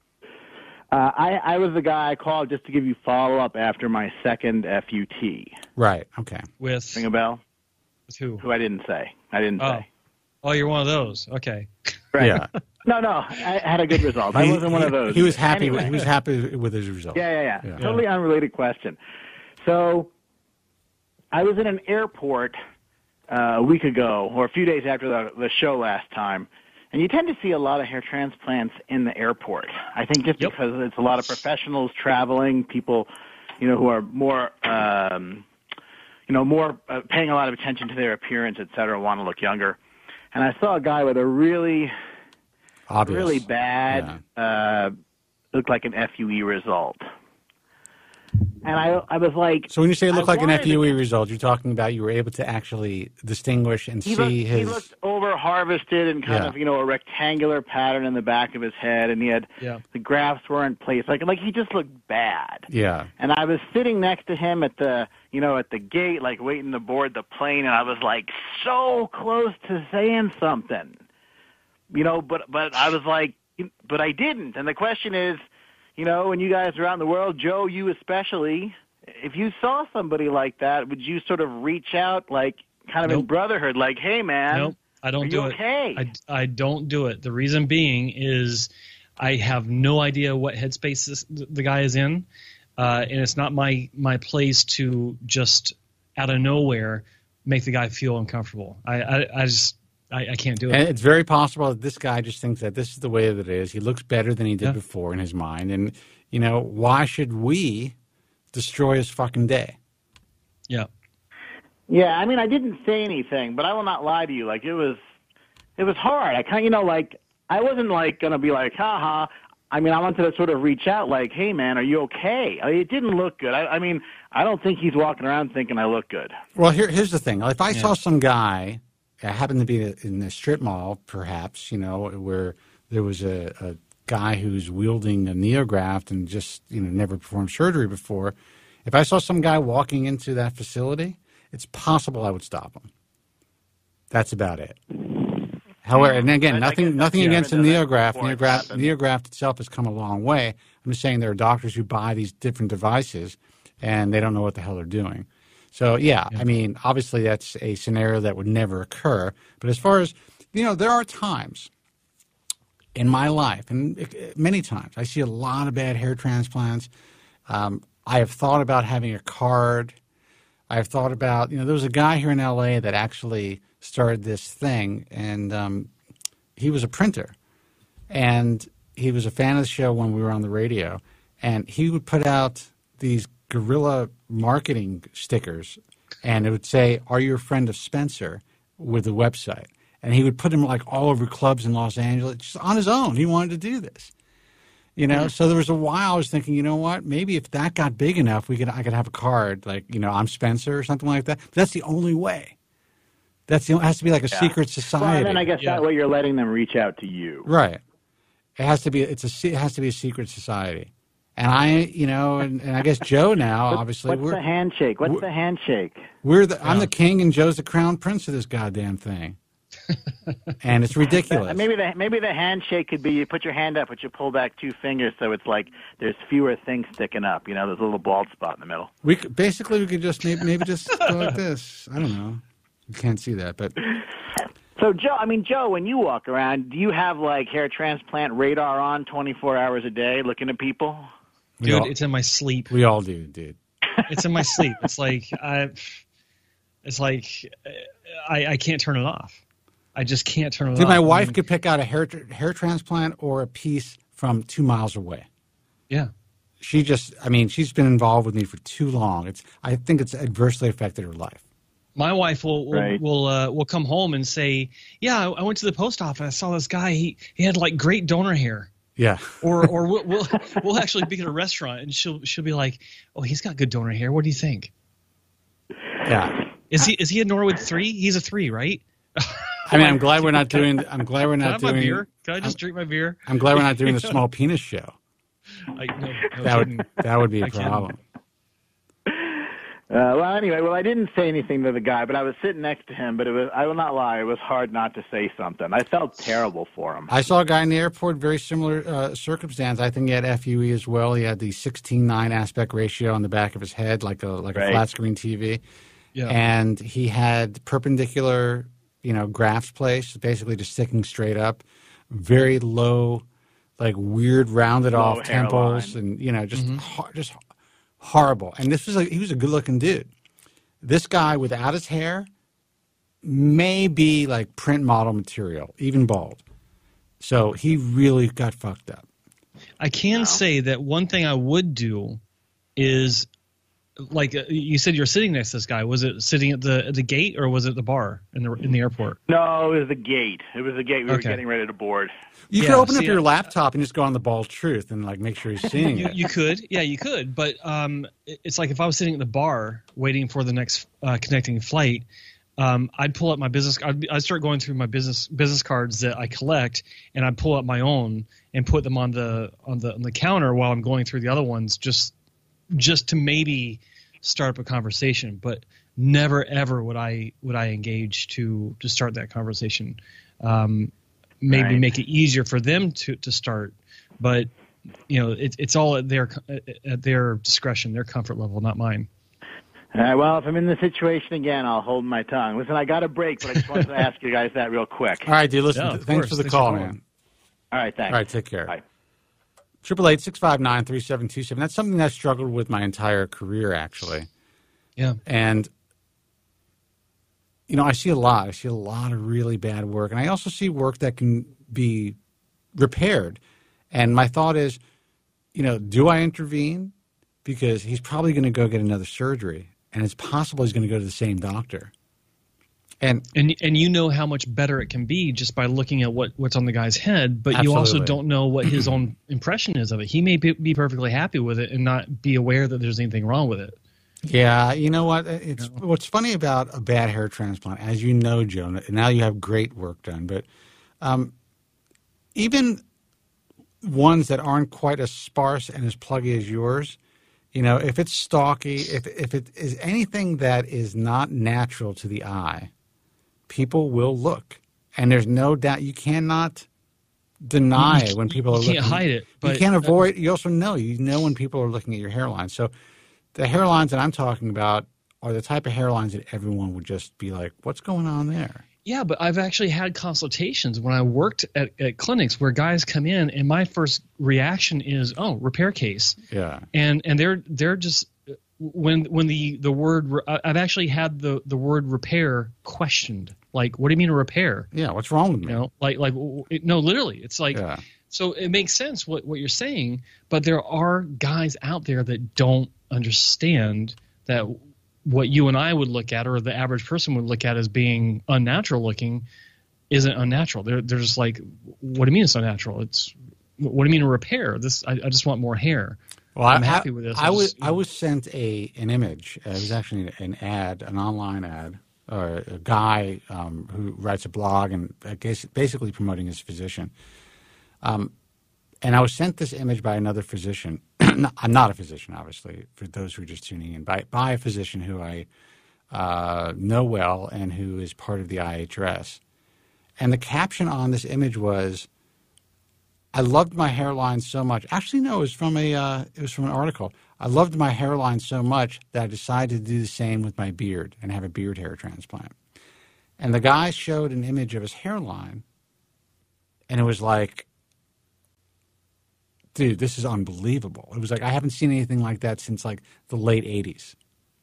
Speaker 17: Uh, I, I was the guy I called just to give you follow-up after my second F U T.
Speaker 10: Right. Okay.
Speaker 11: With
Speaker 17: Ring a bell?
Speaker 11: with who?
Speaker 17: Who I didn't say. I didn't
Speaker 11: Oh.
Speaker 17: say.
Speaker 11: Oh, you're one of those. Okay.
Speaker 17: Right.
Speaker 10: Yeah.
Speaker 17: No, no, I had a good result. I
Speaker 10: He-
Speaker 17: wasn't one of those.
Speaker 10: He was happy.
Speaker 17: Anyway.
Speaker 10: With, he was happy with his result.
Speaker 17: Yeah, yeah, yeah,
Speaker 10: Yeah.
Speaker 17: Totally unrelated question. So, I was in an airport uh, a week ago, or a few days after the, the show last time, and you tend to see a lot of hair transplants in the airport. I think just
Speaker 11: Yep.
Speaker 17: because it's a lot of professionals traveling, people, you know, who are more, um, you know, more uh, paying a lot of attention to their appearance, et cetera, want to look younger. And I saw a guy with a really,
Speaker 10: Obvious.
Speaker 17: really bad, uh, looked like an F U E result. And I, I was like,
Speaker 10: So when you say it looked
Speaker 17: I
Speaker 10: like an
Speaker 17: wanted
Speaker 10: F U E result, you're talking about you were able to actually distinguish and
Speaker 17: He
Speaker 10: see
Speaker 17: looked,
Speaker 10: his.
Speaker 17: he looked over harvested and kind
Speaker 10: Yeah.
Speaker 17: of, you know, a rectangular pattern in the back of his head, and he had
Speaker 11: Yeah.
Speaker 17: the grafts weren't placed. Like, like he just looked bad.
Speaker 10: Yeah.
Speaker 17: And I was sitting next to him at the, you know, at the gate, like waiting to board the plane, and I was like so close to saying something, you know, but but I was like, but I didn't. And the question is, you know, when you guys are out in the world, Joe, you especially, if you saw somebody like that, would you sort of reach out, like kind of
Speaker 11: Nope.
Speaker 17: in brotherhood, like, hey, man,
Speaker 11: Nope, I don't
Speaker 17: are
Speaker 11: do
Speaker 17: you
Speaker 11: it.
Speaker 17: okay?
Speaker 11: I, I don't do it. The reason being is I have no idea what headspace this, the guy is in, uh, and it's not my my place to just out of nowhere make the guy feel uncomfortable. I I, I just I, I can't do it.
Speaker 10: And it's very possible that this guy just thinks that this is the way that it is. He looks better than he did
Speaker 11: Yeah.
Speaker 10: before in his mind, and you know, why should we destroy his fucking day?
Speaker 11: Yeah.
Speaker 17: Yeah, I mean, I didn't say anything, but I will not lie to you. Like, it was, it was hard. I kind of, you know, like, I wasn't, like, going to be like, ha-ha. I mean, I wanted to sort of reach out, like, hey, man, are you okay? I mean, it didn't look good. I, I mean, I don't think he's walking around thinking I look good.
Speaker 10: Well, here, here's the thing. If I
Speaker 11: Yeah.
Speaker 10: saw some guy, I happened to be in a strip mall, perhaps, you know, where there was a, a guy who's wielding a neograft and just, you know, never performed surgery before. If I saw some guy walking into that facility, it's possible I would stop him. That's about it. However, and again,
Speaker 17: I- I
Speaker 10: nothing
Speaker 17: guess
Speaker 10: nothing
Speaker 17: I've
Speaker 10: against the
Speaker 17: never done that
Speaker 10: neograft.
Speaker 17: before it's
Speaker 10: Neograft,
Speaker 17: happened.
Speaker 10: neograft itself has come a long way. I'm just saying there are doctors who buy these different devices and they don't know what the hell they're doing. So, yeah, I mean, obviously that's a scenario that would never occur. But as far as, you know, there are times in my life, and many times, I see a lot of bad hair transplants. Um, I have thought about having a card. I have thought about, you know, there was a guy here in L A that actually started this thing, and um, he was a printer. And he was a fan of the show when we were on the radio. And he would put out these guerrilla marketing stickers, and it would say, "Are you a friend of Spencer?" with the website. And he would put them like all over clubs in Los Angeles, just on his own. He wanted to do this. You know, so there was a while I was thinking, you know what, maybe if that got big enough, we could I could have a card like, you know, I'm Spencer or something like that. But that's the only way. That's the, it has to be like a
Speaker 17: Yeah.
Speaker 10: secret
Speaker 17: Well,
Speaker 10: society.
Speaker 17: and then I guess
Speaker 11: Yeah.
Speaker 17: that way you're letting them reach out to you.
Speaker 10: Right. It has to be. It's a. se- It has to be a secret society. And I, you know, and, and I guess Joe now,
Speaker 17: What's-
Speaker 10: obviously,
Speaker 17: What's
Speaker 10: we're
Speaker 17: the handshake? What's
Speaker 10: we're-
Speaker 17: the handshake?
Speaker 10: we're the. I'm the king, and Joe's the crown prince of this goddamn thing. And it's ridiculous.
Speaker 17: Maybe the maybe the handshake could be you put your hand up, but you pull back two fingers, so it's like there's fewer things sticking up. You know, there's a little bald spot in the middle.
Speaker 10: We could, basically we could just maybe, maybe just go like this. I don't know. You can't see that, but
Speaker 17: So, Joe, I mean, Joe, when you walk around, do you have like hair transplant radar on twenty-four hours a day, looking at people?
Speaker 10: we
Speaker 11: Dude,
Speaker 10: all,
Speaker 11: it's in my sleep.
Speaker 10: we all do, dude.
Speaker 11: It's in my sleep. It's like I, it's like I, I can't turn it off. I just can't turn it
Speaker 10: Dude,
Speaker 11: off.
Speaker 10: my
Speaker 11: I
Speaker 10: wife
Speaker 11: mean,
Speaker 10: could pick out a hair hair transplant or a piece from two miles away.
Speaker 11: Yeah.
Speaker 10: She just, I mean, she's been involved with me for too long. It's, I think it's adversely affected her life.
Speaker 11: My wife will will
Speaker 17: Right.
Speaker 11: will, uh, will come home and say, "Yeah, I, I went to the post office. I saw this guy. He he had like great donor hair."
Speaker 10: Yeah.
Speaker 11: Or or we'll, we'll we'll actually be at a restaurant and she'll she'll be like, "Oh, he's got good donor hair. What do you think?"
Speaker 10: Yeah.
Speaker 11: Is he is he a Norwood three? He's a three, right?
Speaker 10: I mean, I'm glad we're not doing, I'm glad we're
Speaker 11: Can I
Speaker 10: not
Speaker 11: have my
Speaker 10: doing,
Speaker 11: beer? Can I just drink my beer?
Speaker 10: I'm glad we're not doing the small penis show.
Speaker 11: I, no, no
Speaker 10: That
Speaker 11: kidding.
Speaker 10: would, that would be a
Speaker 11: I can't.
Speaker 10: problem.
Speaker 17: Uh, well, anyway, well, I didn't say anything to the guy, but I was sitting next to him. But it was, I will not lie, it was hard not to say something. I felt terrible for him.
Speaker 10: I saw a guy in the airport, very similar uh, circumstance. I think he had F U E as well. He had the sixteen nine aspect ratio on the back of his head, like a like a
Speaker 17: Right.
Speaker 10: flat screen T V.
Speaker 11: Yeah.
Speaker 10: And he had perpendicular, you know, grafts placed, basically just sticking straight up, very low, like weird rounded
Speaker 17: Low
Speaker 10: off temples,
Speaker 17: hairline.
Speaker 10: and you know, just
Speaker 11: Mm-hmm.
Speaker 10: hor- just horrible. And this was a, he was a good looking dude. This guy without his hair may be like print model material, even bald. So he really got fucked up.
Speaker 11: I can say that one thing I would do is, like uh, you said, you're sitting next to this guy. Was it sitting at the at the gate or was it the bar in the in the airport?
Speaker 17: No, it was the gate. It was the gate. We were
Speaker 11: Okay.
Speaker 17: getting ready to board.
Speaker 10: You
Speaker 11: Yeah,
Speaker 10: could open
Speaker 11: see,
Speaker 10: up your
Speaker 11: I-
Speaker 10: laptop and just go on the bald truth and like make sure he's seeing
Speaker 11: You,
Speaker 10: it.
Speaker 11: you could, yeah, you could. But um, it- it's like if I was sitting at the bar waiting for the next uh, connecting flight, um, I'd pull up my business. I'd, I'd start going through my business business cards that I collect, and I'd pull up my own and put them on the on the on the counter while I'm going through the other ones, just just to maybe start up a conversation. But never ever would I would I engage to to start that conversation. Um, maybe
Speaker 17: Right.
Speaker 11: make it easier for them to to start, but you know, it, it's all at their at their discretion, their comfort level, not mine.
Speaker 17: All right, well, if I'm in the situation again, I'll hold my tongue. Listen, I got a break, but I just wanted to ask you guys that real quick.
Speaker 10: All right, dude, listen,
Speaker 11: Yeah,
Speaker 10: th-
Speaker 11: of
Speaker 10: thanks
Speaker 11: course.
Speaker 10: for the
Speaker 11: Thanks
Speaker 10: call,
Speaker 11: for
Speaker 10: man.
Speaker 11: calling.
Speaker 17: All right, thanks.
Speaker 10: All right, take care.
Speaker 17: Bye.
Speaker 10: Triple eight six five nine three seven two seven. That's something that I've struggled with my entire career, actually.
Speaker 11: Yeah.
Speaker 10: And, you know, I see a lot. I see a lot of really bad work. And I also see work that can be repaired. And my thought is, you know, do I intervene? Because he's probably going to go get another surgery. And it's possible he's going to go to the same doctor. And
Speaker 11: and and you know how much better it can be just by looking at what, what's on the guy's head, but you also
Speaker 10: Absolutely.
Speaker 11: don't know what his own impression is of it. He may be, be perfectly happy with it and not be aware that there's anything wrong with it.
Speaker 10: yeah, you know what? It's what's funny about a bad hair transplant, as you know, Joe. Now you have great work done, but um, even ones that aren't quite as sparse and as pluggy as yours, you know, if it's stalky, if if it is anything that is not natural to the eye, people will look, and there's no doubt you cannot deny
Speaker 11: You-
Speaker 10: when people are
Speaker 11: you can't
Speaker 10: looking.
Speaker 11: hide it,
Speaker 10: you
Speaker 11: but-
Speaker 10: can't avoid. You also know you know when people are looking at your hairline. So the hairlines that I'm talking about are the type of hairlines that everyone would just be like, "What's going on there?"
Speaker 11: Yeah, but I've actually had consultations when I worked at, at clinics where guys come in and my first reaction is, "Oh, repair case."
Speaker 10: Yeah.
Speaker 11: And and they're they're just when when the the word I've actually had the the word repair questioned. Like, what do you mean a repair?
Speaker 10: Yeah, what's wrong with me?
Speaker 11: You know, like like it, no, literally, it's like.
Speaker 10: Yeah.
Speaker 11: So it makes sense what what you're saying, but there are guys out there that don't understand that what you and I would look at, or the average person would look at as being unnatural looking, isn't unnatural. They're they're just like, what do you mean it's unnatural? It's what do you mean a repair? This I, I just want more hair.
Speaker 10: Well,
Speaker 11: I'm
Speaker 10: I,
Speaker 11: happy with this.
Speaker 10: I, I was
Speaker 11: just,
Speaker 10: I was sent a an image. It was actually an ad, an online ad, or a guy um, who writes a blog and I guess basically promoting his physician. Um, and I was sent this image by another physician. I'm not a physician, obviously, for those who are just tuning in, by, by a physician who I uh, know well and who is part of the I H R S. And the caption on this image was, "I loved my hairline so much." Actually, no, it was from a uh, it was from an article. "I loved my hairline so much that I decided to do the same with my beard and have a beard hair transplant." And the guy showed an image of his hairline, and it was like, dude, this is unbelievable. It was like, I haven't seen anything like that since like the late eighties.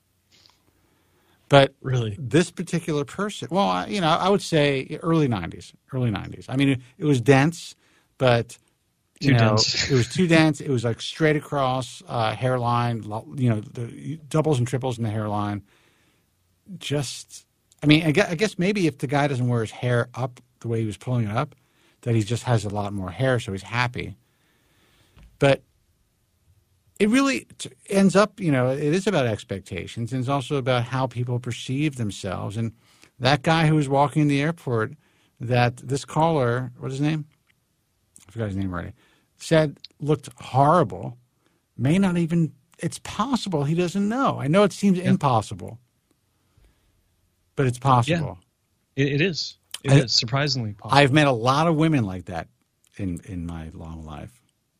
Speaker 10: But
Speaker 11: really,
Speaker 10: this particular person, well, I, you know, I would say early nineties, early nineties. I mean, it, it was dense, but you
Speaker 11: Too
Speaker 10: know,
Speaker 11: dense.
Speaker 10: it was too dense. It was like straight across uh, hairline, lo- you know, the doubles and triples in the hairline. Just, I mean, I guess, I guess maybe if the guy doesn't wear his hair up the way he was pulling it up, that he just has a lot more hair, so he's happy. But it really t- ends up, you know, it is about expectations, and it's also about how people perceive themselves. And that guy who was walking in the airport, that this caller, what's his name? I forgot his name already, said looked horrible, may not even, it's possible he doesn't know. I know it seems yeah. impossible, but it's possible.
Speaker 11: Yeah, it, it is. It
Speaker 10: I,
Speaker 11: is surprisingly possible.
Speaker 10: I've met a lot of women like that in, in my long life.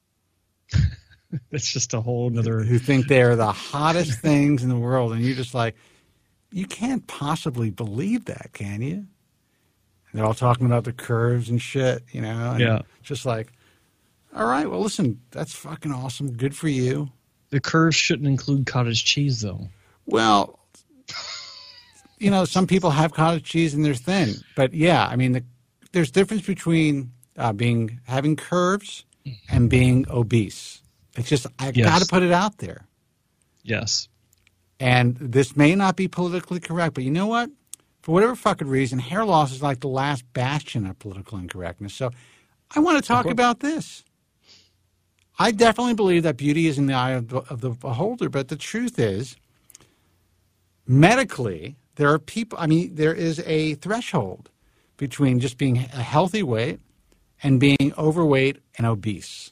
Speaker 11: It's just a whole nother...
Speaker 10: Who think they're the hottest things in the world, and you're just like, you can't possibly believe that, can you? And they're all talking about the curves and shit, you know? And
Speaker 11: yeah.
Speaker 10: Just like, all right, well, listen, that's fucking awesome. Good for you.
Speaker 11: The curves shouldn't include cottage cheese, though.
Speaker 10: Well, you know, some people have cottage cheese and they're thin. But, yeah, I mean, the, there's difference between uh, being having curves and being obese. It's just, I've
Speaker 11: yes.
Speaker 10: got to put it out there.
Speaker 11: Yes.
Speaker 10: And this may not be politically correct, but you know what? For whatever fucking reason, hair loss is like the last bastion of political incorrectness. So I want to talk about this. I definitely believe that beauty is in the eye of the, of the beholder, but the truth is, medically, there are people, I mean, there is a threshold between just being a healthy weight and being overweight and obese.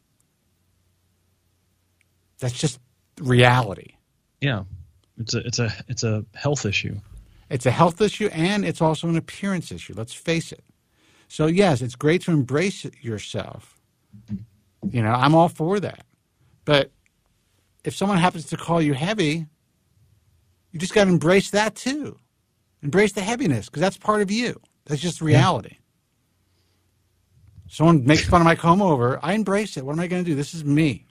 Speaker 10: That's just reality.
Speaker 11: Yeah, it's a it's a it's a health issue.
Speaker 10: It's a health issue, and it's also an appearance issue. Let's face it. So yes, it's great to embrace yourself. You You know, I'm all for that. But if someone happens to call you heavy, you just got to embrace that too. Embrace the heaviness, because that's part of you. That's just reality. Yeah. Someone makes fun of my comb over, I embrace it. What am I going to do? This is me.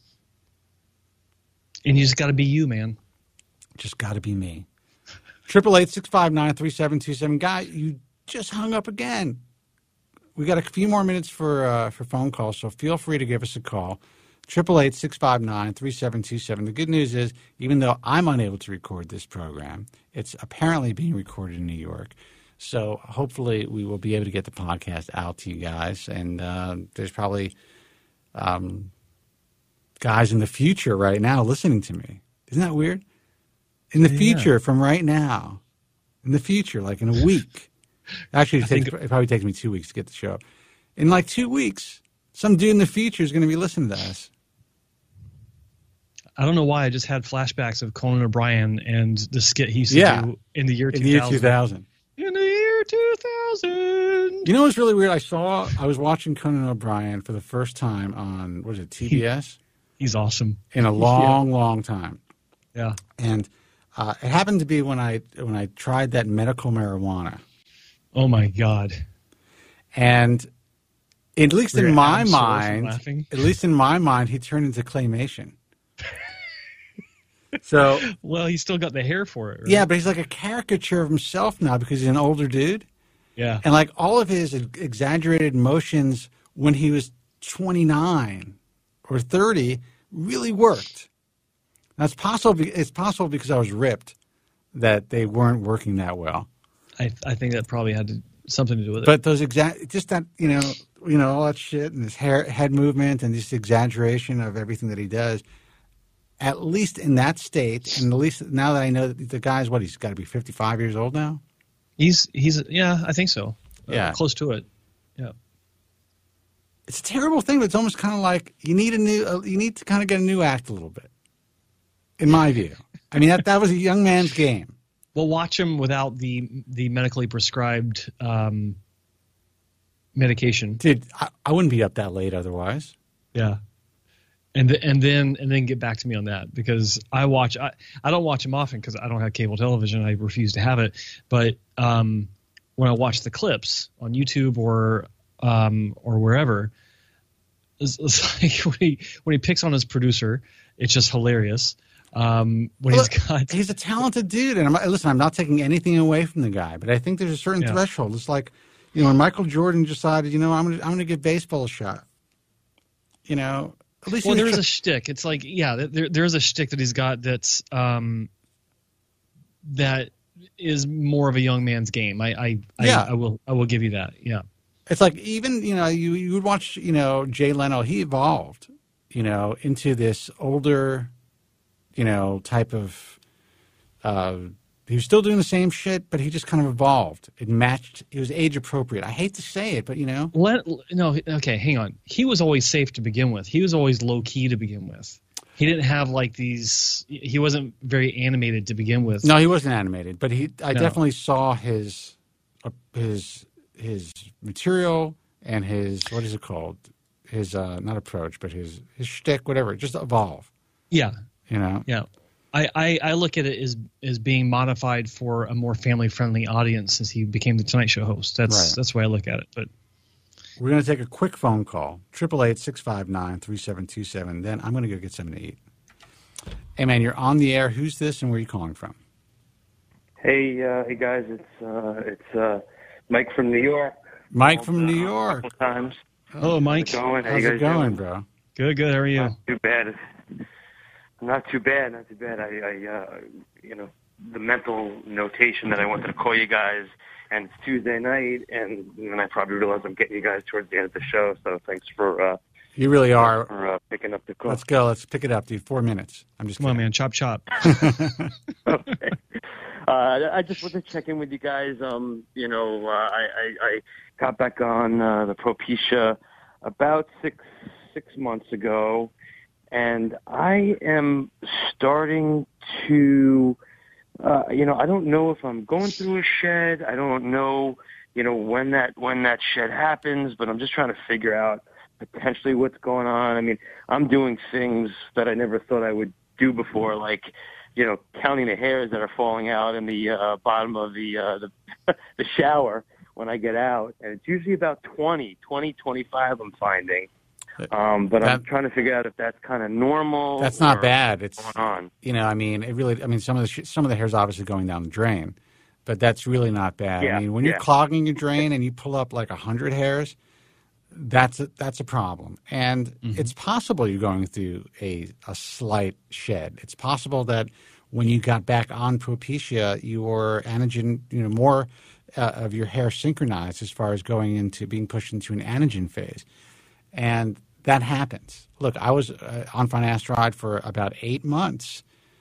Speaker 11: And you just got to be you, man.
Speaker 10: Just got to be me. Triple eight six five nine three seven two seven. Guy, you just hung up again. We got a few more minutes for uh, for phone calls, so feel free to give us a call. Triple eight six five nine three seven two seven. The good news is, even though I'm unable to record this program, it's apparently being recorded in New York. So hopefully we will be able to get the podcast out to you guys. And uh, there's probably um, guys in the future right now listening to me. Isn't that weird? In the future, yeah. From right now, in the future, like in a week. Actually, it, takes, it probably takes me two weeks to get the show. In like two weeks, some dude in the future is going to be listening to us.
Speaker 11: I don't know why I just had flashbacks of Conan O'Brien and the skit he used to
Speaker 10: yeah.
Speaker 11: do in the year
Speaker 10: in
Speaker 11: two thousand.
Speaker 10: The year two thousand.
Speaker 11: In the year two thousand.
Speaker 10: You know what's really weird? I saw, I was watching Conan O'Brien for the first time on, what is it, T B S?
Speaker 11: He, he's awesome.
Speaker 10: In a long, yeah. long time.
Speaker 11: Yeah.
Speaker 10: And uh, it happened to be when I when I tried that medical marijuana.
Speaker 11: Oh, my God.
Speaker 10: And at least
Speaker 11: Were
Speaker 10: in my
Speaker 11: abs
Speaker 10: mind,
Speaker 11: laughing?
Speaker 10: at least in my mind, he turned into claymation. So,
Speaker 11: well, he's still got the hair for it, right?
Speaker 10: Yeah, but he's like a caricature of himself now because he's an older dude.
Speaker 11: Yeah.
Speaker 10: And like all of his exaggerated motions when he was twenty-nine or thirty really worked. Now, it's possible, it's possible because I was ripped that they weren't working that well.
Speaker 11: I, I think that probably had to, something to do with it.
Speaker 10: But those exact, just that, you know, you know, all that shit and his hair, head movement and this exaggeration of everything that he does, at least in that state, and at least now that I know that the guy's, what, he's got to be fifty-five years old now?
Speaker 11: He's, he's, yeah, I think so.
Speaker 10: Yeah.
Speaker 11: Uh, close to it. Yeah.
Speaker 10: It's a terrible thing, but it's almost kind of like you need a new, uh, you need to kind of get a new act a little bit, in my view. I mean, that, that was a young man's game.
Speaker 11: Well, watch him without the the medically prescribed um, medication.
Speaker 10: Dude, I, I wouldn't be up that late otherwise.
Speaker 11: Yeah. And th- and then and then get back to me on that, because I watch I, I don't watch him often because I don't have cable television. I refuse to have it. But um, when I watch the clips on YouTube or um, or wherever, it's, it's like when he when he picks on his producer, it's just hilarious. Um, when
Speaker 10: well,
Speaker 11: he's got
Speaker 10: he's a talented dude, and I'm, listen, I'm not taking anything away from the guy, but I think there's a certain
Speaker 11: yeah.
Speaker 10: threshold. It's like, you know, when Michael Jordan decided, you know, I'm gonna I'm gonna give baseball a shot. You know. At least
Speaker 11: well, there's
Speaker 10: tr-
Speaker 11: a shtick. It's like, yeah, there, there's a shtick that he's got that's um, that is more of a young man's game. I, I,
Speaker 10: yeah.
Speaker 11: I, I will, I will give you that. Yeah,
Speaker 10: it's like even you know you you would watch you know Jay Leno. He evolved, you know, into this older, you know, type of. Uh, he was still doing the same shit, but he just kind of evolved. It matched. It was age appropriate. I hate to say it, but you know.
Speaker 11: Let no. Okay, hang on. He was always safe to begin with. He was always low key to begin with. He didn't have like these. He wasn't very animated to begin with.
Speaker 10: No, he wasn't animated, but he. I
Speaker 11: no.
Speaker 10: definitely saw his, uh, his, his material and his what is it called? His uh, not approach, but his his shtick, whatever. Just evolve.
Speaker 11: Yeah.
Speaker 10: You know.
Speaker 11: Yeah. I, I, I look at it as as being modified for a more family friendly audience since he became the Tonight Show host. That's
Speaker 10: right.
Speaker 11: That's the way I look at it. But
Speaker 10: we're going to take a quick phone call. Triple eight six five nine three seven two seven. Then I'm going to go get something to eat. Hey man, you're on the air. Who's this and where are you calling from?
Speaker 18: Hey uh, hey guys, it's uh, it's uh, Mike from New York.
Speaker 10: Mike
Speaker 18: Called,
Speaker 10: from New
Speaker 18: uh,
Speaker 10: York.
Speaker 18: A couple times.
Speaker 11: Hello, Mike.
Speaker 18: How's it going? How
Speaker 10: How's
Speaker 18: you guys
Speaker 10: it going,
Speaker 18: doing?
Speaker 10: bro?
Speaker 11: Good, good. How are you?
Speaker 18: Not too bad. Not too bad, not too bad. I, I uh, you know, the mental notation that I wanted to call you guys, and it's Tuesday night, and then I probably realized I'm getting you guys towards the end of the show, so thanks for uh,
Speaker 10: you really are
Speaker 18: for uh, picking up the call.
Speaker 10: Let's go. Let's pick it up, dude. Four minutes. I'm just
Speaker 11: Come
Speaker 10: kidding.
Speaker 11: on, man. Chop, chop.
Speaker 18: Okay. Uh, I just wanted to check in with you guys. Um, you know, uh, I, I, I got back on uh, the Propecia about six six months ago. And I am starting to, uh, you know, I don't know if I'm going through a shed. I don't know, you know, when that when that shed happens. But I'm just trying to figure out potentially what's going on? I mean, I'm doing things that I never thought I would do before, like, you know, counting the hairs that are falling out in the uh, bottom of the, uh, the the shower when I get out. And it's usually about twenty, twenty, twenty-five I'm finding. Um, but
Speaker 10: That-
Speaker 18: I'm trying to figure out if that's kind of normal.
Speaker 10: That's not
Speaker 18: or
Speaker 10: bad. It's
Speaker 18: what's going on.
Speaker 10: You know, I mean, it really. I mean, some of the sh- some of the hair's obviously going down the drain, but that's really not bad.
Speaker 18: Yeah,
Speaker 10: I mean, when you're
Speaker 18: yeah.
Speaker 10: clogging your drain and you pull up like a hundred hairs, that's a, that's a problem. And
Speaker 18: Mm-hmm.
Speaker 10: it's possible you're going through a a slight shed. It's possible that when you got back on Propecia, your anagen, you know, more uh, of your hair synchronized as far as going into being pushed into an anagen phase. And that happens. Look, I was uh, on finasteride for about eight months,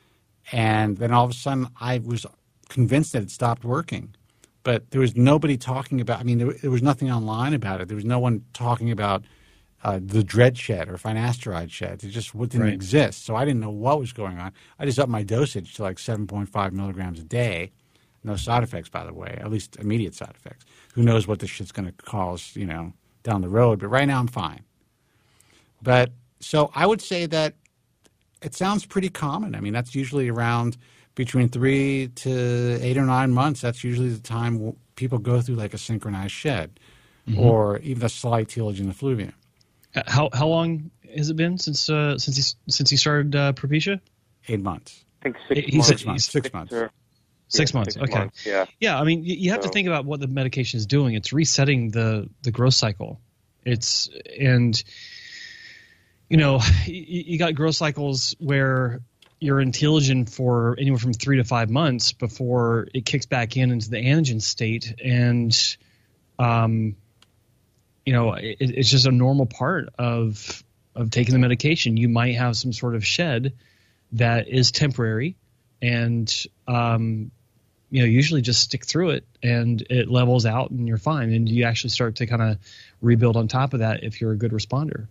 Speaker 10: and then all of a sudden I was convinced that it stopped working. But there was nobody talking about, I mean, there, there was nothing online about it. There was no one talking about uh, the dread shed or finasteride shed. It just didn't
Speaker 11: Right.
Speaker 10: exist. So I didn't know what was going on. I just upped my dosage to like seven point five milligrams a day. No side effects, by the way, at least immediate side effects. Who knows what this shit's going to cause, you know, down the road. But right now I'm fine. But so I would say that it sounds pretty common. I mean, that's usually around between three to eight or nine months. That's usually the time w- people go through like a synchronized shed
Speaker 11: Mhm.
Speaker 10: or even a slight telogen effluvium.
Speaker 11: Uh, How how long has it been since uh, since he since he started uh, Propecia?
Speaker 10: Eight months.
Speaker 18: I think six
Speaker 11: He
Speaker 18: months.
Speaker 11: said-
Speaker 10: Six months.
Speaker 11: he's-
Speaker 10: Six months.
Speaker 18: or-
Speaker 11: Six
Speaker 18: yeah,
Speaker 11: months.
Speaker 18: six
Speaker 11: Okay.
Speaker 18: months, yeah.
Speaker 11: Yeah, I mean, you, you have to
Speaker 18: So-
Speaker 11: think about what the medication is doing. It's resetting the the growth cycle. It's and you know you, you got growth cycles where you're in telogen for anywhere from three to five months before it kicks back in into the anagen state, and um, you know it, it's just a normal part of of taking the medication. You might have some sort of shed that is temporary, and um, you know, usually just stick through it and it levels out and you're fine. And you actually start to kind of rebuild on top of that if you're a good responder.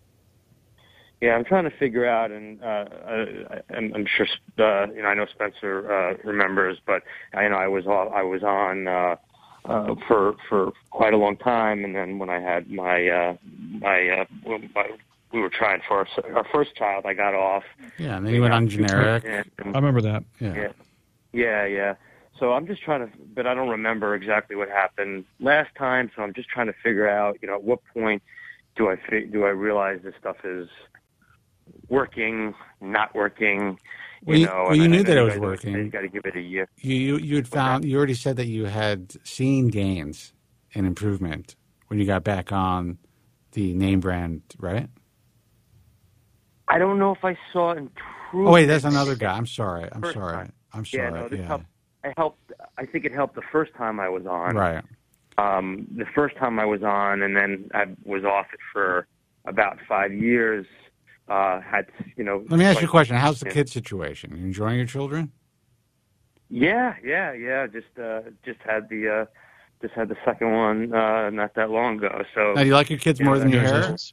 Speaker 18: Yeah, I'm trying to figure out, and uh, I, I'm, I'm sure uh, you know. I know Spencer uh, remembers, but I know I was on, I was on uh, uh, for for quite a long time, and then when I had my uh, my, uh, my we were trying for our, our first child, I got off.
Speaker 10: Yeah, and then you went on generic.
Speaker 18: And-
Speaker 11: I remember that.
Speaker 10: Yeah.
Speaker 18: yeah, yeah, yeah. So I'm just trying to, but I don't remember exactly what happened last time. So I'm just trying to figure out, you know, at what point do I fi- do I realize this stuff is working, not working? You
Speaker 10: Well, you-
Speaker 18: know,
Speaker 10: well,
Speaker 18: and
Speaker 10: you
Speaker 18: I
Speaker 10: knew
Speaker 18: know
Speaker 10: that it
Speaker 18: you
Speaker 10: was
Speaker 18: guys always say
Speaker 10: working.
Speaker 18: You got to give it a year.
Speaker 10: You, you you had found you already said that you had seen gains in improvement when you got back on the name brand, right?
Speaker 18: I don't know if I saw improvement.
Speaker 10: Oh wait, that's another guy. I'm sorry. I'm
Speaker 18: First
Speaker 10: sorry.
Speaker 18: time.
Speaker 10: I'm
Speaker 18: Yeah,
Speaker 10: sorry.
Speaker 18: no, this
Speaker 10: Yeah.
Speaker 18: helped. I helped. I think it helped the first time I was on.
Speaker 10: Right.
Speaker 18: Um, the first time I was on, and then I was off it for about five years. Uh, had you know?
Speaker 10: Let me ask you a
Speaker 18: like-
Speaker 10: question. How's the kid situation? You enjoying your children?
Speaker 18: Yeah, yeah, yeah. Just uh, just had the uh, just had the second one uh, not that long ago. So
Speaker 10: Now, do you like your kids
Speaker 18: yeah,
Speaker 10: more than your hair?
Speaker 11: Congratulations.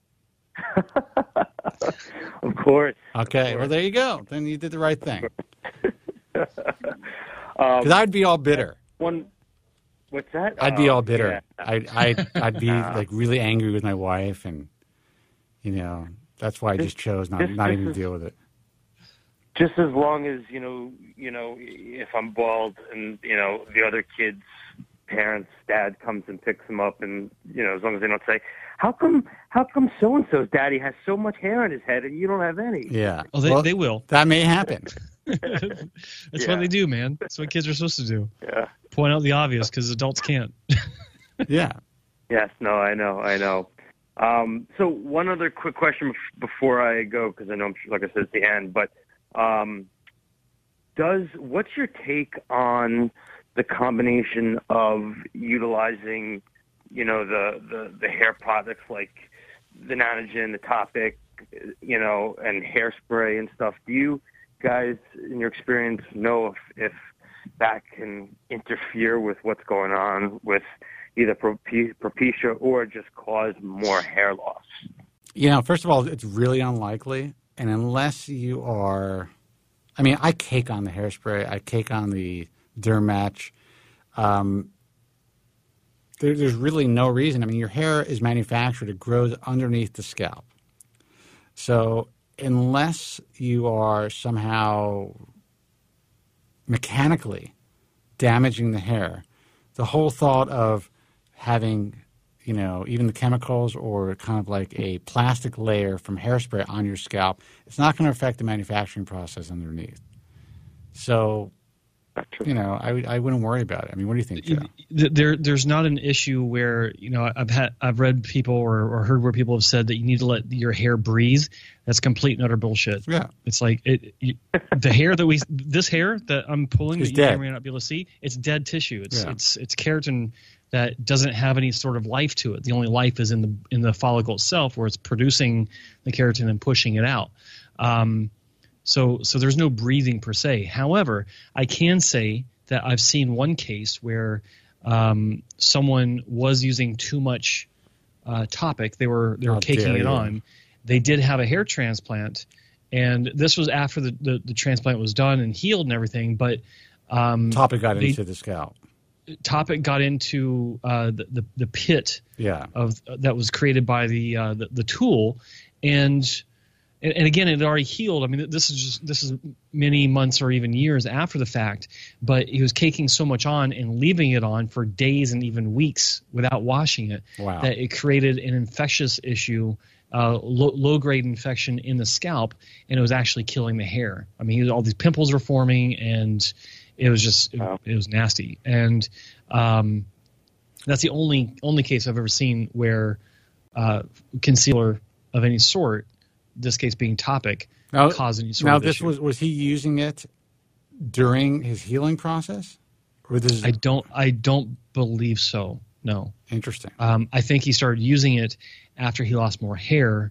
Speaker 18: Of course.
Speaker 10: Okay. Well, there you go. Then you did the right thing.
Speaker 18: Um,
Speaker 10: Because I'd be all bitter.
Speaker 18: one. What's that?
Speaker 10: I'd be
Speaker 18: Oh,
Speaker 10: all bitter.
Speaker 18: yeah.
Speaker 10: I'd I'd I'd be like really angry with my wife, and you know that's why I just chose not
Speaker 18: This-
Speaker 10: not
Speaker 18: this
Speaker 10: even to
Speaker 18: is-
Speaker 10: deal with it.
Speaker 18: Just as long as you know, you know, if I'm bald and you know the other kid's parents' dad comes and picks him up, and you know, as long as they don't say, "How come? How come so and so's daddy has so much hair on his head and you don't have any?"
Speaker 10: Yeah.
Speaker 11: Oh, they,
Speaker 10: Well,
Speaker 11: they will.
Speaker 10: That may happen.
Speaker 11: That's
Speaker 18: Yeah.
Speaker 11: what they do, man. That's what kids are supposed to do.
Speaker 18: Yeah.
Speaker 11: Point out the obvious because adults can't.
Speaker 10: Yeah.
Speaker 18: Yes. No. I know. I know. Um, so one other quick question bef- before I go, because I know, I'm, like I said, at the end, but um, does what's your take on the combination of utilizing, you know, the, the, the hair products like the Nanogen, the Topic, you know, and hairspray and stuff? Do you guys, in your experience, know if, if that can interfere with what's going on with either Prope- Propecia or just cause more hair loss?
Speaker 10: You know, first of all, it's really unlikely. And unless you are, I mean, I cake on the hairspray. I cake on the Derm Match. Um, there, there's really no reason. I mean, your hair is manufactured; it grows underneath the scalp. So unless you are somehow mechanically damaging the hair, the whole thought of having, you know, even the chemicals or kind of like a plastic layer from hairspray on your scalp, it's not going to affect the manufacturing process underneath. So, you know, I, I wouldn't worry about it. I mean, what do you think, Joe?
Speaker 11: There, there's not an issue where, you know, I've had, I've read people or, or heard where people have said that you need to let your hair breathe. That's complete and utter bullshit.
Speaker 10: Yeah.
Speaker 11: It's like it, you, the hair that we, this hair that I'm pulling
Speaker 10: It's
Speaker 11: that you may
Speaker 10: dead.
Speaker 11: or may not be able to see, it's dead tissue. It's,
Speaker 10: Yeah.
Speaker 11: it's, it's keratin that doesn't have any sort of life to it. The only life is in the, in the follicle itself, where it's producing the keratin and pushing it out. Um, so, so there's no breathing per se. However, I can say that I've seen one case where um, someone was using too much uh, Topic. They were they were
Speaker 10: How
Speaker 11: caking
Speaker 10: dare
Speaker 11: it
Speaker 10: you.
Speaker 11: on. They did have a hair transplant, and this was after the, the, the transplant was done and healed and everything. But um,
Speaker 10: Topic got
Speaker 11: they-
Speaker 10: into the scalp.
Speaker 11: Topic got into uh, the, the the pit
Speaker 10: Yeah.
Speaker 11: of that was created by the uh, the, the tool, and and and again, it had already healed. I mean, this is just this is many months or even years after the fact. But he was caking so much on and leaving it on for days and even weeks without washing it
Speaker 10: Wow.
Speaker 11: that it created an infectious issue, uh, low, low grade infection in the scalp, and it was actually killing the hair. I mean, all these pimples were forming, and it was just it, it was nasty. And um, that's the only only case I've ever seen where uh, concealer of any sort, this case being Topic,
Speaker 10: Now,
Speaker 11: caused any sort
Speaker 10: now
Speaker 11: of
Speaker 10: this
Speaker 11: issue.
Speaker 10: was was he using it during his healing process, or this is
Speaker 11: I don't I don't believe so. No.
Speaker 10: interesting?
Speaker 11: Um, I think he started using it after he lost more hair,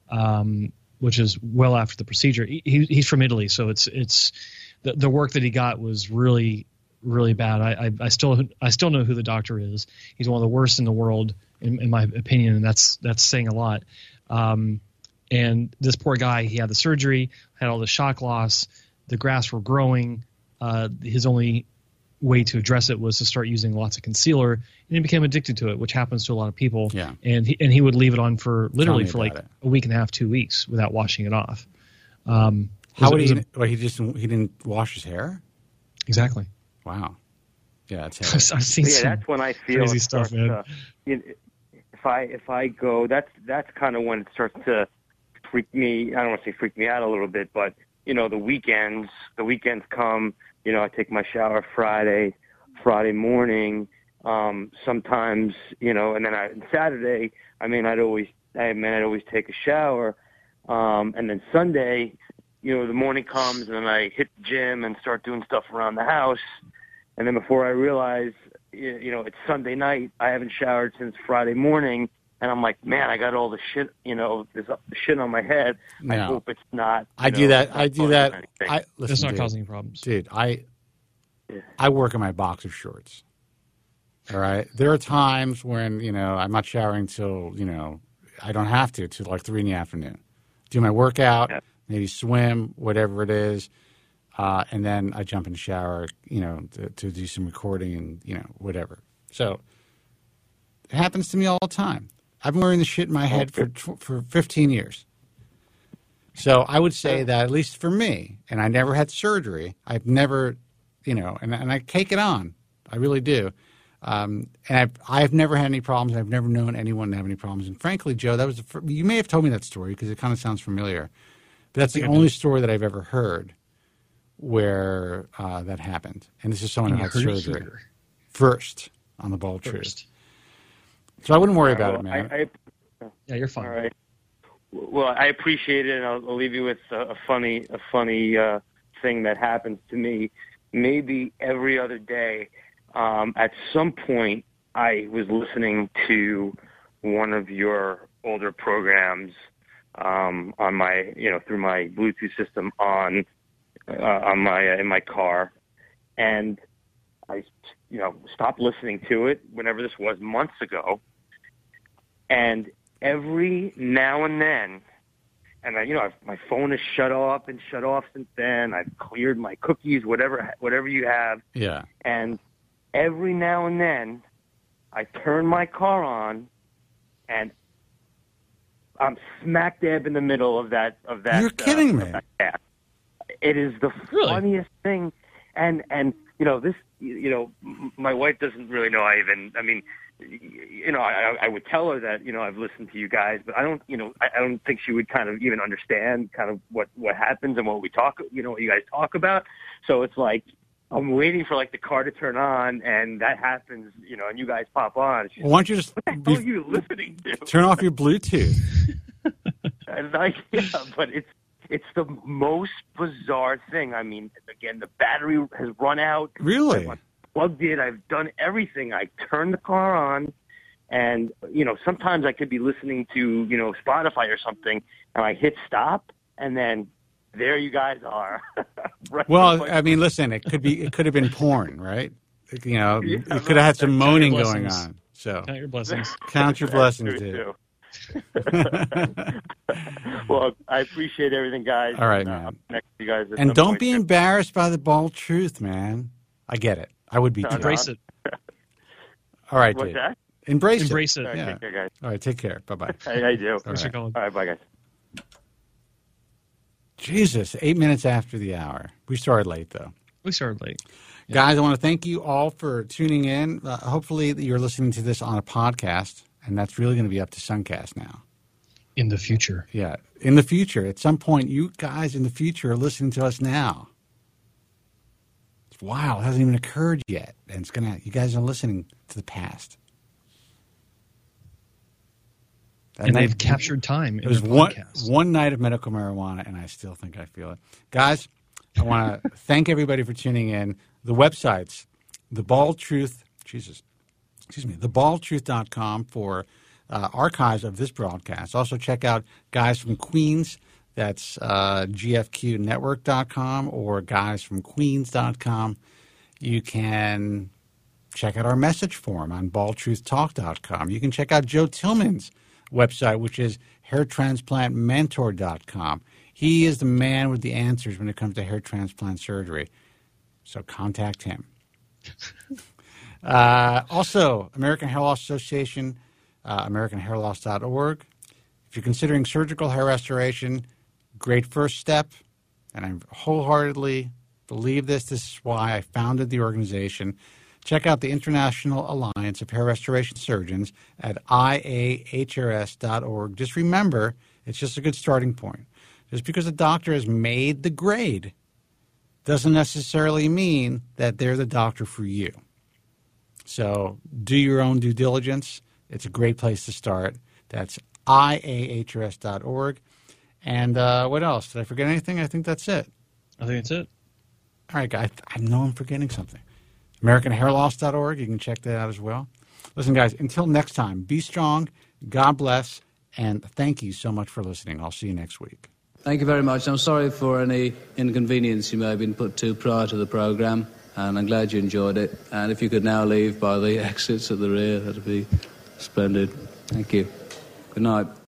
Speaker 11: um, which is well after the procedure. He, he, he's from Italy, so it's it's the, the work that he got was really really bad. I, I, I still I still know who the doctor is. He's one of the worst in the world, in, in my opinion, and that's that's saying a lot. Um, and this poor guy, he had the surgery, had all the shock loss, the grafts were growing. Uh, his only way to address it was to start using lots of concealer, and he became addicted to it, which happens to a lot of people.
Speaker 10: Yeah.
Speaker 11: And he, and he would leave it on for literally
Speaker 10: me
Speaker 11: for like
Speaker 10: about it.
Speaker 11: a week and a half, two weeks without washing it off. Um,
Speaker 10: How
Speaker 11: it
Speaker 10: would
Speaker 11: was
Speaker 10: he?
Speaker 11: a-
Speaker 10: well, he just he didn't wash his hair.
Speaker 11: Exactly.
Speaker 10: Wow. Yeah, it's
Speaker 11: I've seen
Speaker 18: yeah,
Speaker 11: some
Speaker 18: that's when I feel
Speaker 11: crazy
Speaker 18: it
Speaker 11: stuff,
Speaker 18: starts
Speaker 11: man.
Speaker 18: to- you know, if I if I go, that's that's kind of when it starts to freak me. I don't want to say freak me out a little bit, but you know, the weekends, the weekends come. You know, I take my shower Friday, Friday morning. Um, sometimes, you know, and then I, Saturday. I mean, I'd always, I mean, I'd always take a shower, um, and then Sunday, you know, the morning comes and then I hit the gym and start doing stuff around the house. And then before I realize, you you know, it's Sunday night, I haven't showered since Friday morning. And I'm like, man, I got all the shit, you know, this shit on my head. I
Speaker 10: No.
Speaker 18: hope it's not.
Speaker 10: I
Speaker 18: you
Speaker 10: do
Speaker 18: know,
Speaker 10: that.
Speaker 18: it's not
Speaker 10: I do
Speaker 18: causing
Speaker 10: that.
Speaker 18: anything.
Speaker 10: I, listen,
Speaker 11: It's not
Speaker 10: dude,
Speaker 11: causing any problems.
Speaker 10: dude. I I work in my boxer shorts. All right. There are times when you know I'm not showering till you know I don't have to till like three in the afternoon. Do my workout, maybe swim, whatever it is, uh, and then I jump in the shower, you know, to, to do some recording and you know whatever. So it happens to me all the time. I've been wearing this shit in my head for tw- for fifteen years. So I would say that at least for me, and I never had surgery. I've never, you know, and, and I take it on. I really do. Um, and I've, I've never had any problems. I've never known anyone to have any problems. And frankly, Joe, that was the fir- you may have told me that story because it kind of sounds familiar. But that's the
Speaker 11: think I
Speaker 10: only
Speaker 11: did.
Speaker 10: story that I've ever heard where uh, that happened. And this is someone
Speaker 11: And
Speaker 10: who
Speaker 11: you
Speaker 10: had
Speaker 11: heard it
Speaker 10: surgery
Speaker 11: here.
Speaker 10: first on the Bald Truth.
Speaker 11: First.
Speaker 10: So I wouldn't worry
Speaker 18: All right,
Speaker 10: about
Speaker 18: well,
Speaker 10: it, man.
Speaker 18: I, I,
Speaker 11: Yeah, you're fine.
Speaker 18: All right. Well, I appreciate it, and I'll, I'll leave you with a, a funny, a funny uh, thing that happens to me. Maybe every other day, um, at some point, I was listening to one of your older programs um, on my, you know, through my Bluetooth system on uh, on my uh, in my car, and I, you know, stopped listening to it whenever this was months ago, and every now and then, and I, you know, I've, my phone is shut off and shut off since then. I've cleared my cookies, whatever, whatever you have.
Speaker 10: Yeah.
Speaker 18: And every now and then, I turn my car on, and I'm smack dab in the middle of that of that.
Speaker 10: You're kidding
Speaker 18: uh,
Speaker 10: me.
Speaker 18: That gas. It is the
Speaker 11: Really?
Speaker 18: funniest thing, and and you know this. You know, m- my wife doesn't really know. I even. I mean, you know, I, I would tell her that you know I've listened to you guys, but I don't. You know, I, I don't think she would kind of even understand kind of what what happens and what we talk. You know, what you guys talk about. So it's like I'm waiting for like the car to turn on, and that happens. You know, and you guys pop on. She's
Speaker 10: Well, why don't you just
Speaker 18: what the hell are you listening to?
Speaker 10: turn off your Bluetooth?
Speaker 18: And I, yeah, but it's it's the most bizarre thing. I mean, again, the battery has run out.
Speaker 10: Really?
Speaker 18: I've plugged in. I've done everything. I turned the car on, and you know, sometimes I could be listening to you know Spotify or something, and I hit stop, and then there you guys are. Right
Speaker 10: Well,
Speaker 18: away.
Speaker 10: I mean, listen, it could be, it could have been porn, right? You know,
Speaker 18: Yeah,
Speaker 10: you could have had some
Speaker 11: Count your
Speaker 10: moaning going
Speaker 11: blessings.
Speaker 10: on. So
Speaker 11: Count your blessings.
Speaker 10: count your
Speaker 18: That's
Speaker 10: blessings,
Speaker 18: true,
Speaker 10: dude.
Speaker 18: too. Well, I appreciate everything, guys.
Speaker 10: All right,
Speaker 18: and, uh,
Speaker 10: man.
Speaker 18: I'll connect with you guys at
Speaker 10: And
Speaker 18: some
Speaker 10: don't
Speaker 18: point.
Speaker 10: be embarrassed by the bald truth, man. I get it. I would be
Speaker 18: No,
Speaker 10: too.
Speaker 18: no.
Speaker 11: Embrace it.
Speaker 10: All right,
Speaker 18: What's
Speaker 10: dude.
Speaker 18: that?
Speaker 10: Embrace,
Speaker 11: Embrace
Speaker 10: it.
Speaker 11: it.
Speaker 18: All right,
Speaker 10: Yeah.
Speaker 18: take care, guys.
Speaker 10: All right, take care. Bye bye.
Speaker 18: I, I do.
Speaker 11: Thanks for calling.
Speaker 18: All right, bye, guys.
Speaker 10: Jesus, eight minutes after the hour. We started late though.
Speaker 11: We started late.
Speaker 10: Guys, I want to thank you all for tuning in. Uh, hopefully, that you're listening to this on a podcast, and that's really going to be up to Suncast now.
Speaker 11: In the future.
Speaker 10: Yeah, in the future, at some point, you guys in the future are listening to us now. It's wild; it hasn't even occurred yet, and it's gonna. You guys are listening to the past. That
Speaker 11: And
Speaker 10: night-
Speaker 11: they've captured time
Speaker 10: It
Speaker 11: in
Speaker 10: was
Speaker 11: their
Speaker 10: one
Speaker 11: podcast.
Speaker 10: one night of medical marijuana, and I still think I feel it. Guys, I want to thank everybody for tuning in. The websites, The Bald Truth, Jesus, excuse me, the bald truth dot com for uh, archives of this broadcast. Also check out Guys from Queens. That's uh, G F Q network dot com or guys from queens dot com. You can check out our message forum on bald truth talk dot com. You can check out Joe Tillman's website, which is hair transplant mentor dot com. He is the man with the answers when it comes to hair transplant surgery. So contact him. uh, also, American Hair Loss Association, uh, american hair loss dot org. If you're considering surgical hair restoration, great first step. And I wholeheartedly believe this. This is why I founded the organization. Check out the International Alliance of Hair Restoration Surgeons at I A H R S dot org. Just remember, it's just a good starting point. Just because a doctor has made the grade doesn't necessarily mean that they're the doctor for you. So do your own due diligence. It's a great place to start. That's I A H R S dot org. And uh, what else? Did I forget anything? I think that's it.
Speaker 11: I think that's it.
Speaker 10: All right, guys. I know I'm forgetting something. american hair loss dot org. You can check that out as well. Listen, guys, until next time, be strong, God bless, and thank you so much for listening. I'll see you next week.
Speaker 19: Thank you very much. I'm sorry for any inconvenience you may have been put to prior to the programme, and I'm glad you enjoyed it. And if you could now leave by the exits at the rear, that'd be splendid. Thank you. Good night.